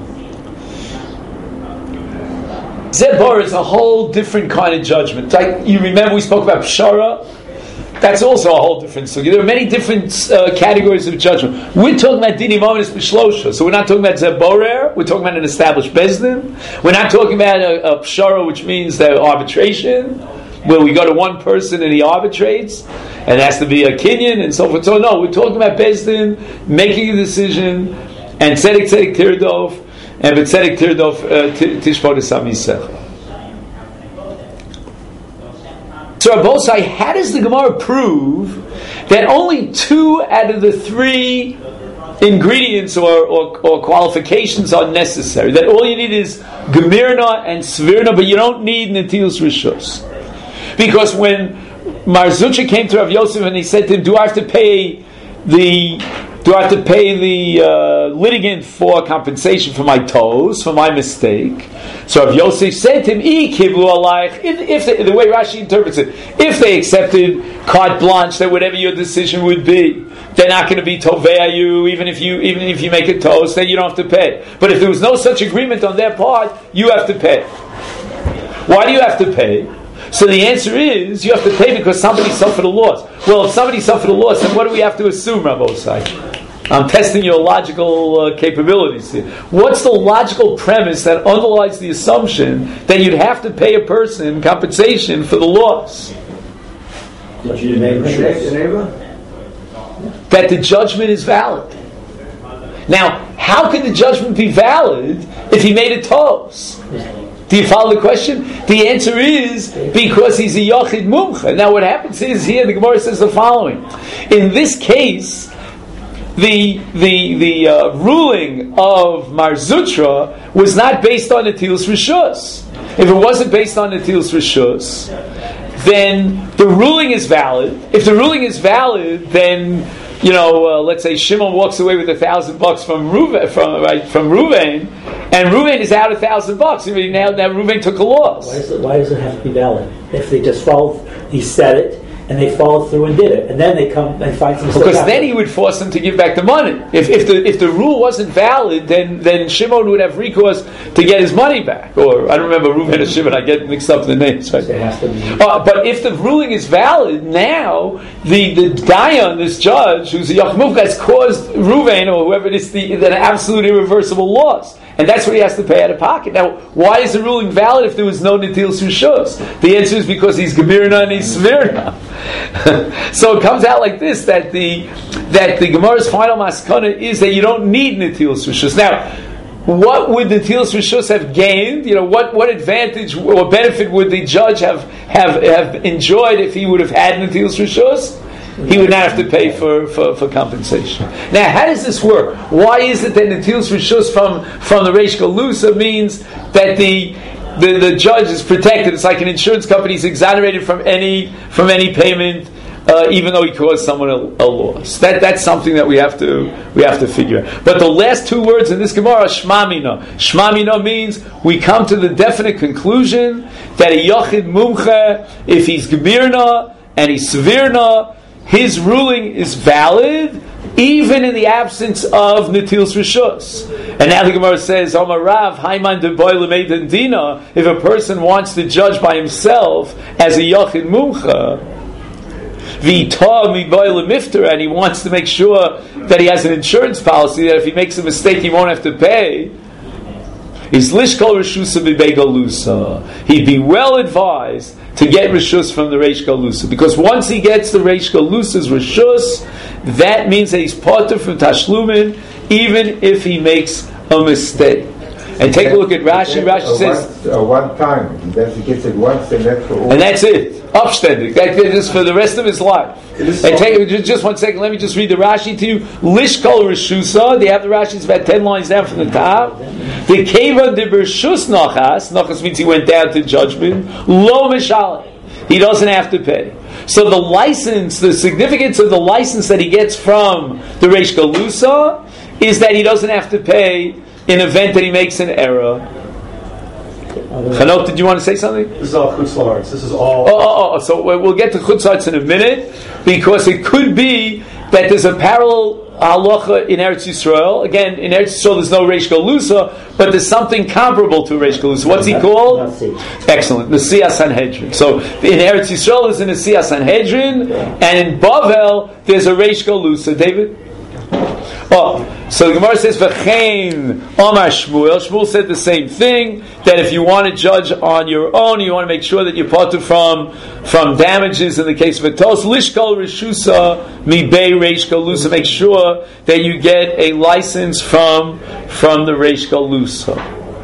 Zeh Borer is a whole different kind of judgment. Like you remember, we spoke about Pshara. That's also a whole different story. There are many different uh, categories of judgment. We're talking about Dini Mominus B'Shlosha. So we're not talking about Zeh Borer. We're talking about an established Bezdin. We're not talking about a, a Pshara, which means the arbitration, where we go to one person and he arbitrates, and it has to be a Kinyan and so forth. So no, we're talking about Bezdin making a decision, and Tzedek Tzedek Tirdov, and B'Tzedek Tirdov Tishpot Esam Yisech. So Rabosai, how does the Gemara prove that only two out of the three ingredients or, or, or qualifications are necessary? That all you need is Gemirna and Svirna, but you don't need Netilus Rishus. Because when Mar Zutra came to Rav Yosef and he said to him, do I have to pay the do I have to pay the uh, litigant for compensation for my toes, for my mistake? So Rav Yosef said to him, I kiblu alayich, if, if they, the way Rashi interprets it, if they accepted carte blanche that whatever your decision would be, they're not going to be tovea you, even if you even if you make a toast, then you don't have to pay. But if there was no such agreement on their part, you have to pay. Why do you have to pay? So the answer is, you have to pay because somebody suffered a loss. Well, if somebody suffered a loss, then what do we have to assume, Rabosai? I'm testing your logical uh, capabilities here. What's the logical premise that underlies the assumption that you'd have to pay a person compensation for the loss? That the judgment is valid. Now, how can the judgment be valid if he made a toast? Do you follow the question? The answer is because he's a Yachid Mumcha. Now what happens is here the Gemara says the following. In this case, the the the uh, ruling of Mar Zutra was not based on Netilus Rishus. If it wasn't based on Netilus Rishus, then the ruling is valid. If the ruling is valid, then you know, uh, let's say Shimon walks away with a thousand bucks from Ruvain, from right, from Ruvain, and Ruvain is out a thousand bucks. I mean, now now Ruvain took a loss. Why does it, why does it have to be valid? If they just followed, he said it, and they followed through and did it, and then they come and find some. Because then he would force them to give back the money. If if the if the rule wasn't valid, then then Shimon would have recourse to get his money back. Or I don't remember Reuven and Shimon. I get mixed up in the names. Right? It has to be. Uh, but if the ruling is valid, now the the Dayan, this judge, who's a Yachmuvka, has caused Reuven or whoever it is the, an absolute irreversible loss. And that's what he has to pay out of pocket. Now, why is the ruling valid if there was no Netilus Rishus? The answer is because he's Gemirna and he's Svirna. So it comes out like this, that the that the Gemara's final maskana is that you don't need Netilus Rishus. Now, what would Netilus Rishus have gained? You know, what, what advantage or benefit would the judge have, have, have enjoyed if he would have had Netilus Rishus? He would not have to pay for, for, for compensation. Now, how does this work? Why is it that Netilus Rishus from, from the Reish Galusa means that the, the the judge is protected? It's like an insurance company is exonerated from any from any payment, uh, even though he caused someone a, a loss. That that's something that we have to we have to figure out. But the last two words in this Gemara are Shmamina. Shmamina means we come to the definite conclusion that a Yachid Mumcha, if he's Gemirna and he's Svirna, his ruling is valid even in the absence of Netilas Rishus. And now the Gemara says, Omar Rav, Haiman de Boile Meidan Dina, if a person wants to judge by himself as a Yachid Mumcha, V'ita mi Boile Mifter, and he wants to make sure that he has an insurance policy, that if he makes a mistake he won't have to pay, is Lishkol Rishusa B'Bei Galusa. He'd be well advised to get Rishus from the Reish Galusa, because once he gets the Reish Galusa's Rishus, that means that he's potter from Tashlumin, even if he makes a mistake. And take a look at Rashi. Rashi says, uh, one time. He does, he gets it once, and that's for all. And that's it. Upstanding. That is for the rest of his life. And take just one second. Let me just read the Rashi to you. Lishkol Rishusa. They have the Rashi. It's about ten lines down from the top. The Keva de Bershus Nachas. Nachas means he went down to judgment. Lo Mishaleh. He doesn't have to pay. So the license, the significance of the license that he gets from the Reish Galusa is that he doesn't have to pay in event that he makes an error. Chanok, did you want to say something? This is all Chutz La'aretz. This is all... Oh, oh, oh, so we'll get to Chutz La'aretz in a minute, because it could be that there's a parallel halacha in Eretz Yisrael. Again, in Eretz Yisrael there's no Reish Galusa, but there's something comparable to Reish Galusa. What's he called? Excellent. Nasiya Sanhedrin. So in Eretz Yisrael there's a Nasiya Sanhedrin, and in Bavel there's a Reish Galusa. David? Oh, so the Gemara says, "V'chein Omar Shmuel." Shmuel said the same thing, that if you want to judge on your own, you want to make sure that you're potter from from damages in the case of a tos. Lishkol Rishusa mi bei Reish Galusa. Make sure that you get a license from from the Reish Galusa.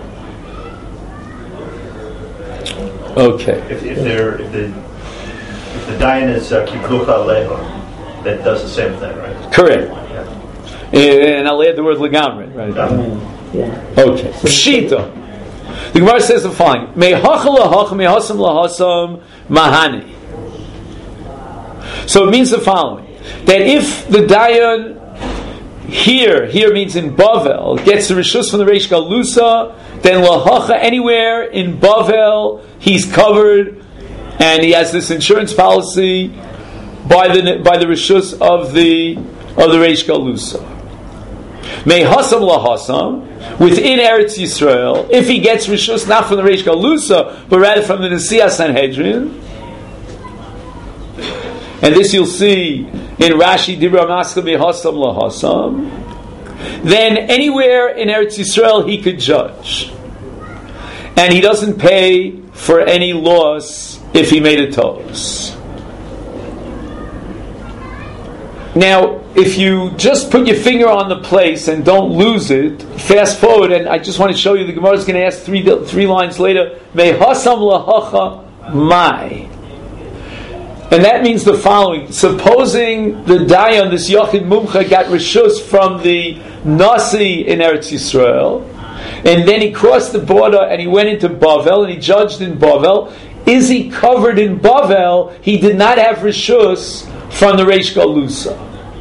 Okay. If, if they're if the if the dayan is uh, kiplucha aleha, that does the same thing, right? Correct. And I'll add the word legamre, right? Yeah. Okay. Pshita. The Gemara says the following: Mehachal lahach mehasam lahasam mahani. So it means the following: that if the dayan here, here means in Bavel, gets the rishus from the Reish Galusa, then lahacha anywhere in Bavel he's covered, and he has this insurance policy by the by the rishus of the of the Reish Galusa. May hasam lahasam within Eretz Yisrael, if he gets rishus not from the Reish Galusa but rather from the Nasiya Sanhedrin, and this you'll see in Rashi Dibra Maska may hasam lahasam, then anywhere in Eretz Yisrael he could judge, and he doesn't pay for any loss if he made a tos. Now, if you just put your finger on the place and don't lose it, fast forward, and I just want to show you, the Gemara is going to ask three three lines later, Me hasam lahacha mai. And that means the following: supposing the dayan, this Yochid Mumcha, got rishus from the Nasi in Eretz Yisrael, and then he crossed the border and he went into Bavel and he judged in Bavel. Is he covered in Bavel? He did not have rishus from the Reish Galusa.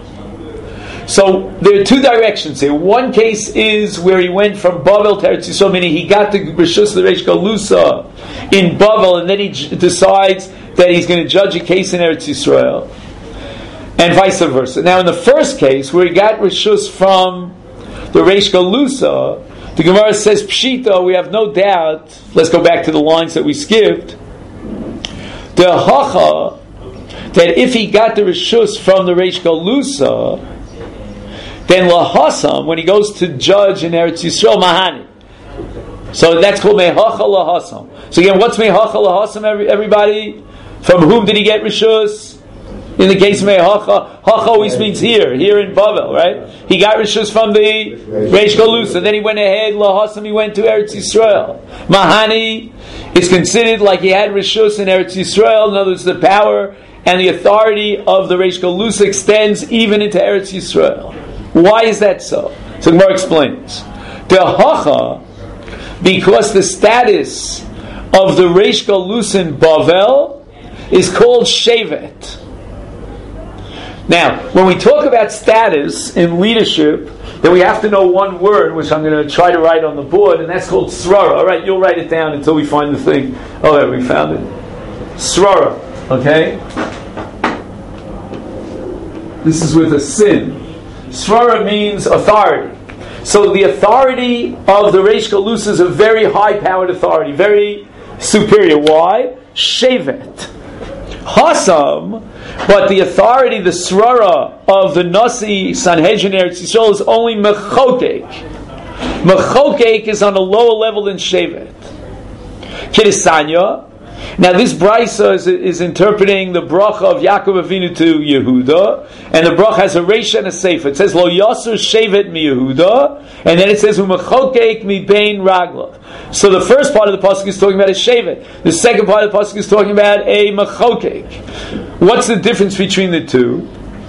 So there are two directions here. One case is where he went from Bavel to Eretz Yisrael, meaning he got the rishus the Reish Galusa in Bavel, and then he j- decides that he's going to judge a case in Eretz Yisrael, and vice versa. Now, in the first case where he got rishus from the Reish Galusa, the Gemara says pshita. We have no doubt. Let's go back to the lines that we skipped. The hacha, that if he got the rishus from the Reish Galusa, then lahasam, when he goes to judge in Eretz Yisrael, mahani. So that's called mehacha lahasam. So again, what's mehacha lahasam, everybody? From whom did he get rishus? In the case of mehacha, hacha always means here, here in Bavel, right? He got rishus from the Reish Galusa. Then he went ahead, lahasam, he went to Eretz Yisrael. Mahani is considered like he had rishus in Eretz Yisrael. In other words, the power and the authority of the Reish Galusa extends even into Eretz Yisrael. Why is that so? So Gemara explains. The hacha, because the status of the Reish Galusa in Bavel is called shevet. Now, when we talk about status in leadership, then we have to know one word, which I'm going to try to write on the board, and that's called srara. All right, you'll write it down until we find the thing. Oh, there, we found it. Srara. Okay? This is with a sin. Srara means authority. So the authority of the Reish Galus is a very high-powered authority, very superior. Why? Shevet. Hasam, but the authority, the Srara of the Nasi Sanhedrin Eretz Yisrael is only Mechokek. Mechokek is on a lower level than Shevet. Kidisanya. Now this brisa is, is interpreting the bracha of Yaakov Avinu to Yehuda, and the bracha has a reisha and a seifa. It says Lo Yasser Shevet mi Yehuda, and then it says Umachokek mi bein raglav. So the first part of the pasuk is talking about a shevet. The second part of the pasuk is talking about a machokek. What's the difference between the two?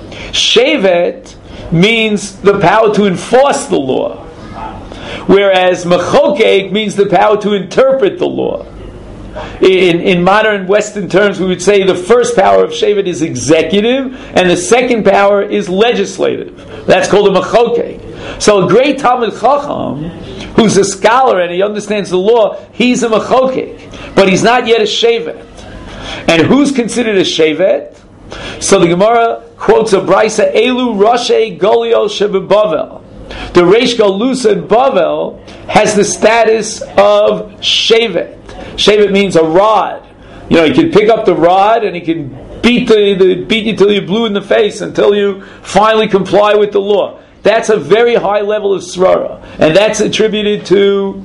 Shevet means the power to enforce the law, whereas machokek means the power to interpret the law. In, in modern Western terms, we would say the first power of Shevet is executive, and the second power is legislative. That's called a machokek. So a great Talmid Chacham, who's a scholar and he understands the law, he's a machokek, but he's not yet a Shevet. And who's considered a Shevet? So the Gemara quotes a brisa, Elu Roshei Golio Shebebavel. The Reish Galus in Bavel has the status of Shevet. Shevet means a rod. You know, he can pick up the rod and he can beat the, the beat you till you're blue in the face until you finally comply with the law. That's a very high level of Srara, and that's attributed to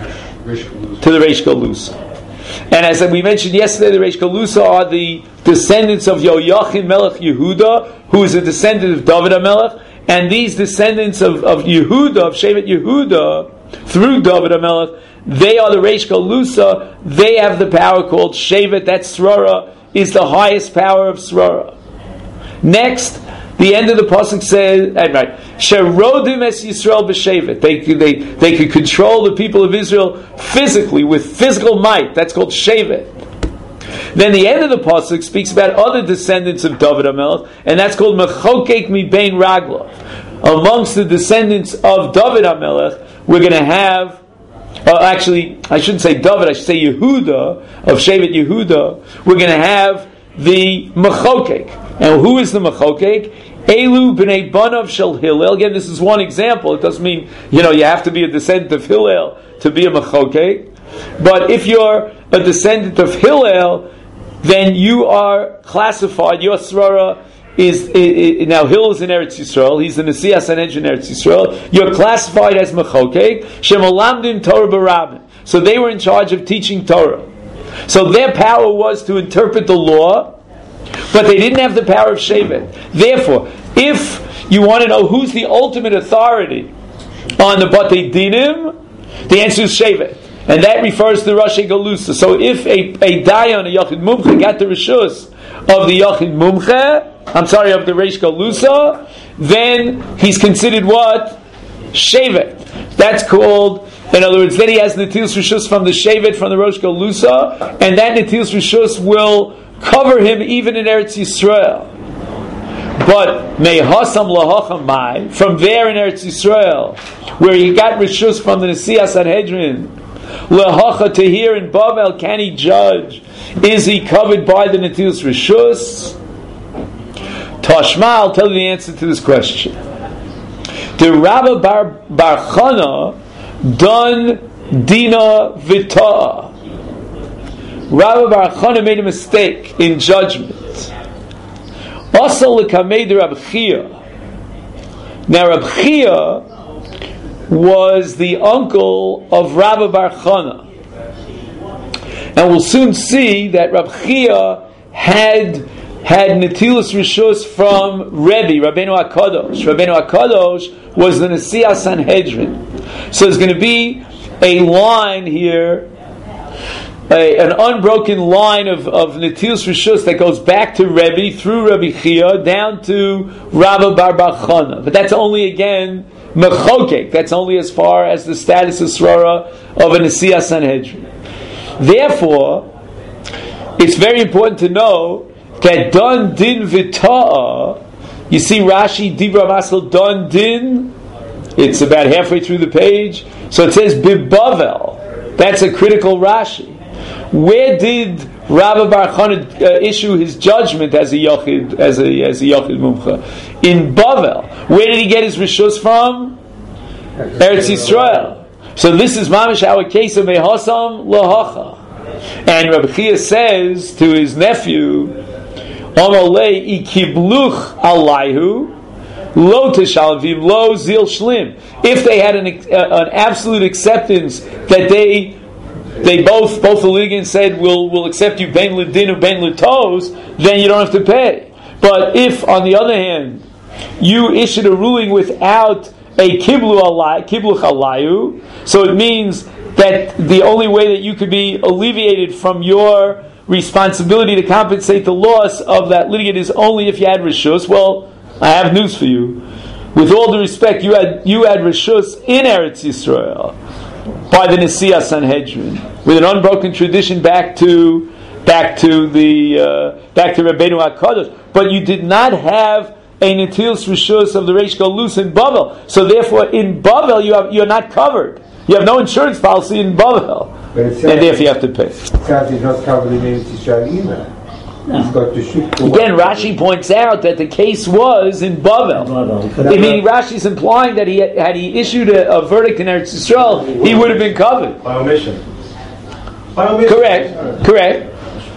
to the Reish Galus. And as we mentioned yesterday, the Reish Galus are the descendants of Yoyachin Melech Yehuda, who is a descendant of David HaMelech, and these descendants of, of Yehuda, of Shevet Yehuda, through David HaMelech, they are the Reish Galusa. They have the power called Shevet. That Srara is the highest power of Srara. Next, the end of the pasuk says, right, Sherodim es Yisrael b'Shevet. They they they could control the people of Israel physically with physical might. That's called Shevet. Then the end of the pasuk speaks about other descendants of David HaMelech, and that's called Mechokek mi bein raglav. Amongst the descendants of David HaMelech, we're going to have. Uh, actually, I shouldn't say David, I should say Yehuda, of Shevet Yehuda. We're going to have the Mechokek. And who is the Mechokek? Elu b'nei banav shel Hillel. Again, this is one example. It doesn't mean, you know, you have to be a descendant of Hillel to be a Mechokek. But if you're a descendant of Hillel, then you are classified, your Srara is, is, is now Hillel is in Eretz Yisrael, he's the Nesiah Sanhedrin in Eretz Yisrael, you're classified as Mechokek, Shemolamdim Torah B'Rabim. So they were in charge of teaching Torah. So their power was to interpret the law, but they didn't have the power of Shevet. Therefore, if you want to know who's the ultimate authority on the Batei Dinim, the answer is Shevet. And that refers to the Rashi Galusa. So if a, a Dayan, a Yachid Mumche, got the Rishus of the Yachid Mumche, I'm sorry, of the Reish Galusa, then he's considered what? Shevet. That's called, in other words, then he has Netilas Rishus from the Shevet, from the Reish Galusa, and that Netilas Rishus will cover him even in Eretz Yisrael. But Mehasam Lahacham Mai, from there in Eretz Yisrael, where he got Rishus from the Nesiah Sanhedrin, Lahacha to here in Bavel, can he judge? Is he covered by the Netilas Rishus? Tashma, I'll tell you the answer to this question. The Rabbi Bar, Bar Chana done Dina Vita'a. Rabbi Bar Chana made a mistake in judgment. Also l'kamei de Rabbi Chia. Now Rabbi Chia was the uncle of Rabbi Bar Chana. And we'll soon see that Rabbi Chia had had Netilas Rishus from Rebbe, Rabbeinu HaKadosh. Rabbeinu HaKadosh was the Nesiah Sanhedrin. So there's going to be a line here, a, an unbroken line of, of Netilas Rishus that goes back to Rebbe, through Rabbi Chia, down to Rabbi Bar Bar Chana. But that's only, again, Mechokek. That's only as far as the status of Srara of a Nesiah Sanhedrin. Therefore, it's very important to know that Don Din Vita'a, you see Rashi, Dibra Masel Don Din, it's about halfway through the page, so it says Bibavel. That's a critical Rashi. Where did Rabbi Bar Chana uh, issue his judgment as a yochid, as a as a yochid mumcha in Bavel. Where did he get his rishus from? Eretz Yisrael. So this is mamish our case of mehasam lahacha. And Rabbi Chia says to his nephew, Amalei ikibluch alayhu lo teshalvim lo zil shlim. If they had an uh, an absolute acceptance that they they both both the litigants said we'll will accept you ben lidin or ben litos, then you don't have to pay. But if on the other hand you issued a ruling without a kiblu alay kibluch alayu, so it means that the only way that you could be alleviated from your responsibility to compensate the loss of that litigant is only if you had rishus. Well, I have news for you. With all due respect, you had you had rishus in Eretz Yisrael by the Nesiah Sanhedrin with an unbroken tradition back to back to the uh, back to Rabbeinu HaKadosh, but you did not have a Netilas Rishus of the Reish Galus in Bavel. So therefore, in Bavel, you have you're not covered. You have no insurance policy in Bavel, and therefore you have to pay. Tzad is not covered in Eretz Yisrael either. No. He's got to shoot. Again, Rashi points out that the case was in Bavel. I mean, Rashi's implying that he had, had he issued a, a verdict in Eretz Yisrael, he would have been covered. By omission. By omission. Correct. Correct.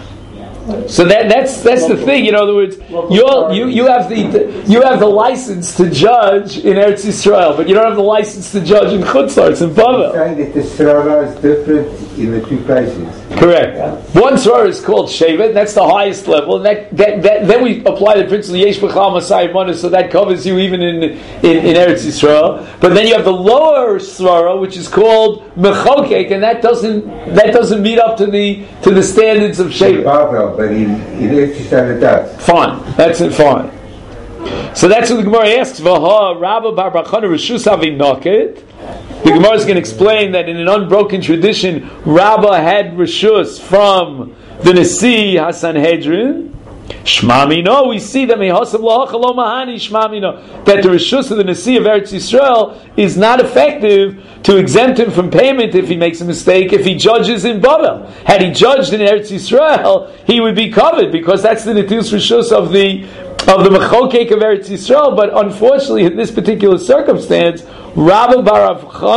So that that's that's the thing. In other words, you you you have the you have the license to judge in Eretz Yisrael, but you don't have the license to judge in Chutz La'aretz in Bavel. Saying that the Srara is different in the two places. Correct. One Srara is called Shevet. That's the highest level. And that, that, that then we apply the principle Yesh B'chal Masai Mana, so that covers you even in, in in Eretz Yisrael. But then you have the lower Srara, which is called Mechokek, and that doesn't that doesn't meet up to the to the standards of Shevet. But in, in Eretz Yisrael it does. Fine. That's it. Fine. So that's what the Gemara asks. V'ha Rabba Bar Bar Chana Rishus Havi Noket. The Gemara is going to explain that in an unbroken tradition, Rabbah had rishus from the Nesi HaSanhedrin. Shmami no, we see that Mehasam Lahacha Lo Mahani Shmami no, that the rishus of the Nesi of Eretz Yisrael is not effective to exempt him from payment if he makes a mistake, if he judges in Bavel. Had he judged in Eretz Yisrael, he would be covered because that's the Netilas Rishus of the of the Mechokek of Eretz Yisrael. But unfortunately, in this particular circumstance, Rabbi Bar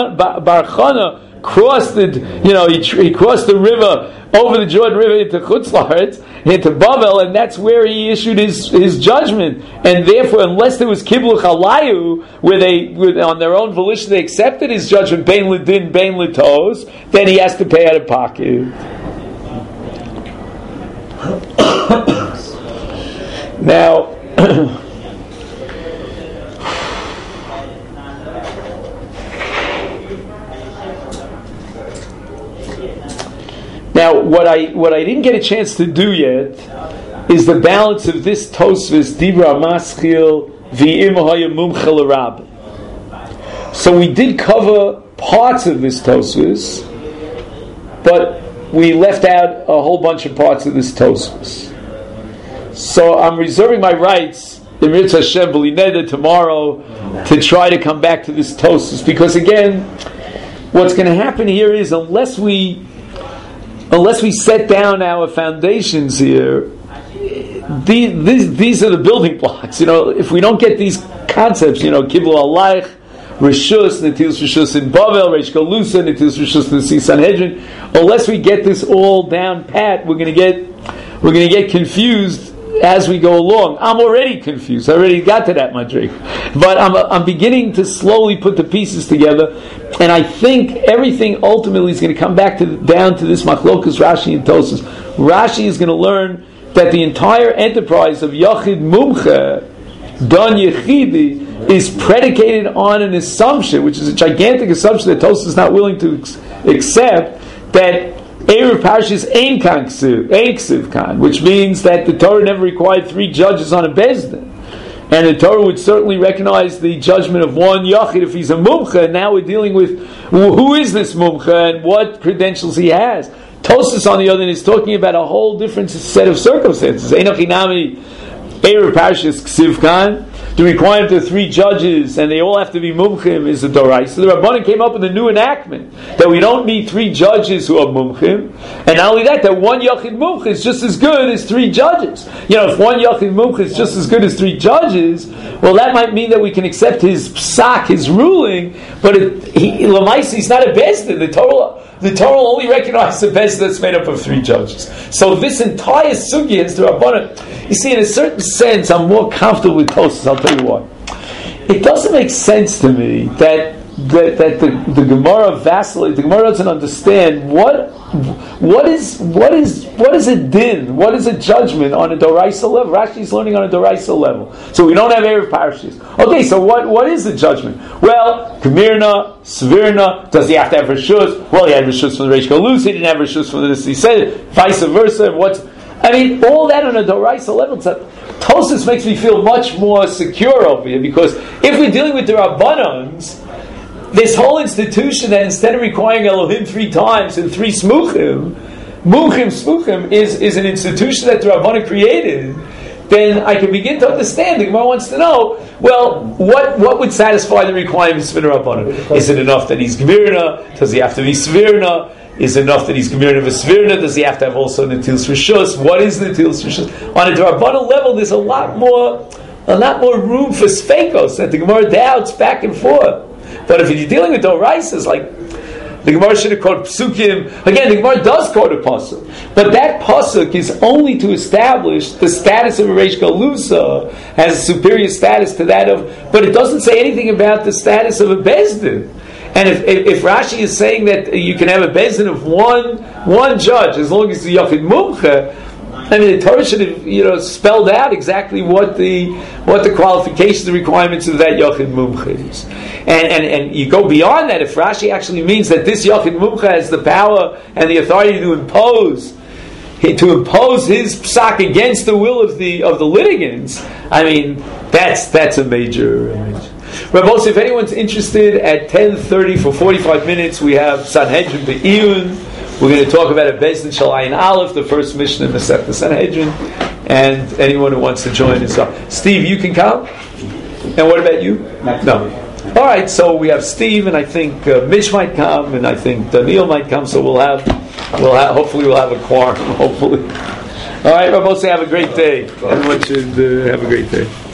Chana crossed the, you know, he, he crossed the river over the Jordan River into Chutz La'aretz, into Bavel, and that's where he issued his, his judgment. And therefore, unless there was Kibluch Alayu, where they, with, on their own volition, they accepted his judgment, Bein Lidin, Bein Litos, then he has to pay out of pocket. Now, Now, what I what I didn't get a chance to do yet is the balance of this Tosfos Dibra Maschil V'im Haya Mumcha L'Rab. So we did cover parts of this Tosfos, but we left out a whole bunch of parts of this Tosfos. So I'm reserving my rights in Ritz Hashem B'lineda tomorrow to try to come back to this Tosfos, because again, what's going to happen here is unless we Unless we set down our foundations here, these, these, these are the building blocks. You know, if we don't get these concepts, you know, Kiblu Alaych, Rishus, Netilas Rishus in Bavel, Reish Galusa, Netilas Rishus in the Sanhedrin, unless we get this all down pat, we're going to get we're going to get confused as we go along. I'm already confused. I already got to that madrig, but I'm I'm beginning to slowly put the pieces together. And I think everything ultimately is going to come back to down to this Machlokas Rashi and Tosfos. Rashi is going to learn that the entire enterprise of Yachid Mumcha, Don Yechidi, is predicated on an assumption, which is a gigantic assumption that Tosfos is not willing to ex- accept, that Erev Parshas Ein Kan Ksiv, Ein Ksiv Kan, which means that the Torah never required three judges on a Beis Din. And the Torah would certainly recognize the judgment of one Yachid if he's a Mumcha. And now we're dealing with who is this Mumcha and what credentials he has. Tosfos, on the other hand, is talking about a whole different set of circumstances. Einochinami Erev Parshas Ksiv Kan. the requirement of three judges and they all have to be mumchim is a doraisa. So the Rabbanan came up with a new enactment that we don't need three judges who are mumchim, and not only that, that one yachid mumchim is just as good as three judges. You know, if one yachid mumchim is just as good as three judges, well, that might mean that we can accept his psak, his ruling, but it, he, Lamaisi, he's not a bezdin. The Torah, the Torah only recognizes a bezdin that's made up of three judges. So this entire sugya is the Rabbanan. You see, in a certain sense, I'm more comfortable with Tosfos. I'll tell you why. It doesn't make sense to me that that, that the, the Gemara vacillates. The Gemara doesn't understand what what is what is what is a din, what is a judgment on a doraisa level. Rashi is learning on a doraisa level, so we don't have erev parashas. Okay, so what what is the judgment? Well, Kamirna, Svirna, does he have to have reshus? Well, he had reshus from the Reish Galus. He didn't have reshus from the He said vice versa. What's I mean, all that on a doraisa level. Tosfos makes me feel much more secure over here, because if we're dealing with the Rabbanans, this whole institution that instead of requiring Elohim three times and three smuchim, muchim smuchim is, is an institution that the Rabbanan created, then I can begin to understand. The Gemara wants to know, well, what, what would satisfy the requirements for the Rabbanan? Is it enough that he's Gvirna? Does he have to be Svirna? Is it enough that he's Gvirna v'Svirna? Does he have to have also Netilas Rishus? What is Netilas Rishus? On a Rabbanan level, there's a lot more a lot more room for sfeikos that the Gemara doubts back and forth. But if you're dealing with doraisas, like the Gemara should have quoted psukim. Again, the Gemara does quote a pasuk, but that pasuk is only to establish the status of a Reish Galusa has a superior status to that of. But it doesn't say anything about the status of a bezdin. And if, if, if Rashi is saying that you can have a bezdin of one one judge as long as the yachid mumcha, I mean, the Torah should have, you know, spelled out exactly what the what the qualifications, the requirements of that yachid mumcha is. And, and and you go beyond that. If Rashi actually means that this yachid mumcha has the power and the authority to impose to impose his psak against the will of the of the litigants, I mean, that's that's a major. major. Rabos, if anyone's interested, at ten thirty for forty-five minutes, we have Sanhedrin Be'iyun. We're going to talk about a Bezdin Shalayin Aleph, the first mission in the Masechta Sanhedrin, and anyone who wants to join us up. Steve, you can come? And what about you? No. All right, so we have Steve, and I think uh, Mitch might come, and I think Daniel might come, so we'll have, we'll have hopefully we'll have a quorum, hopefully. All right, Rabos, have a great day. Everyone should uh, have a great day.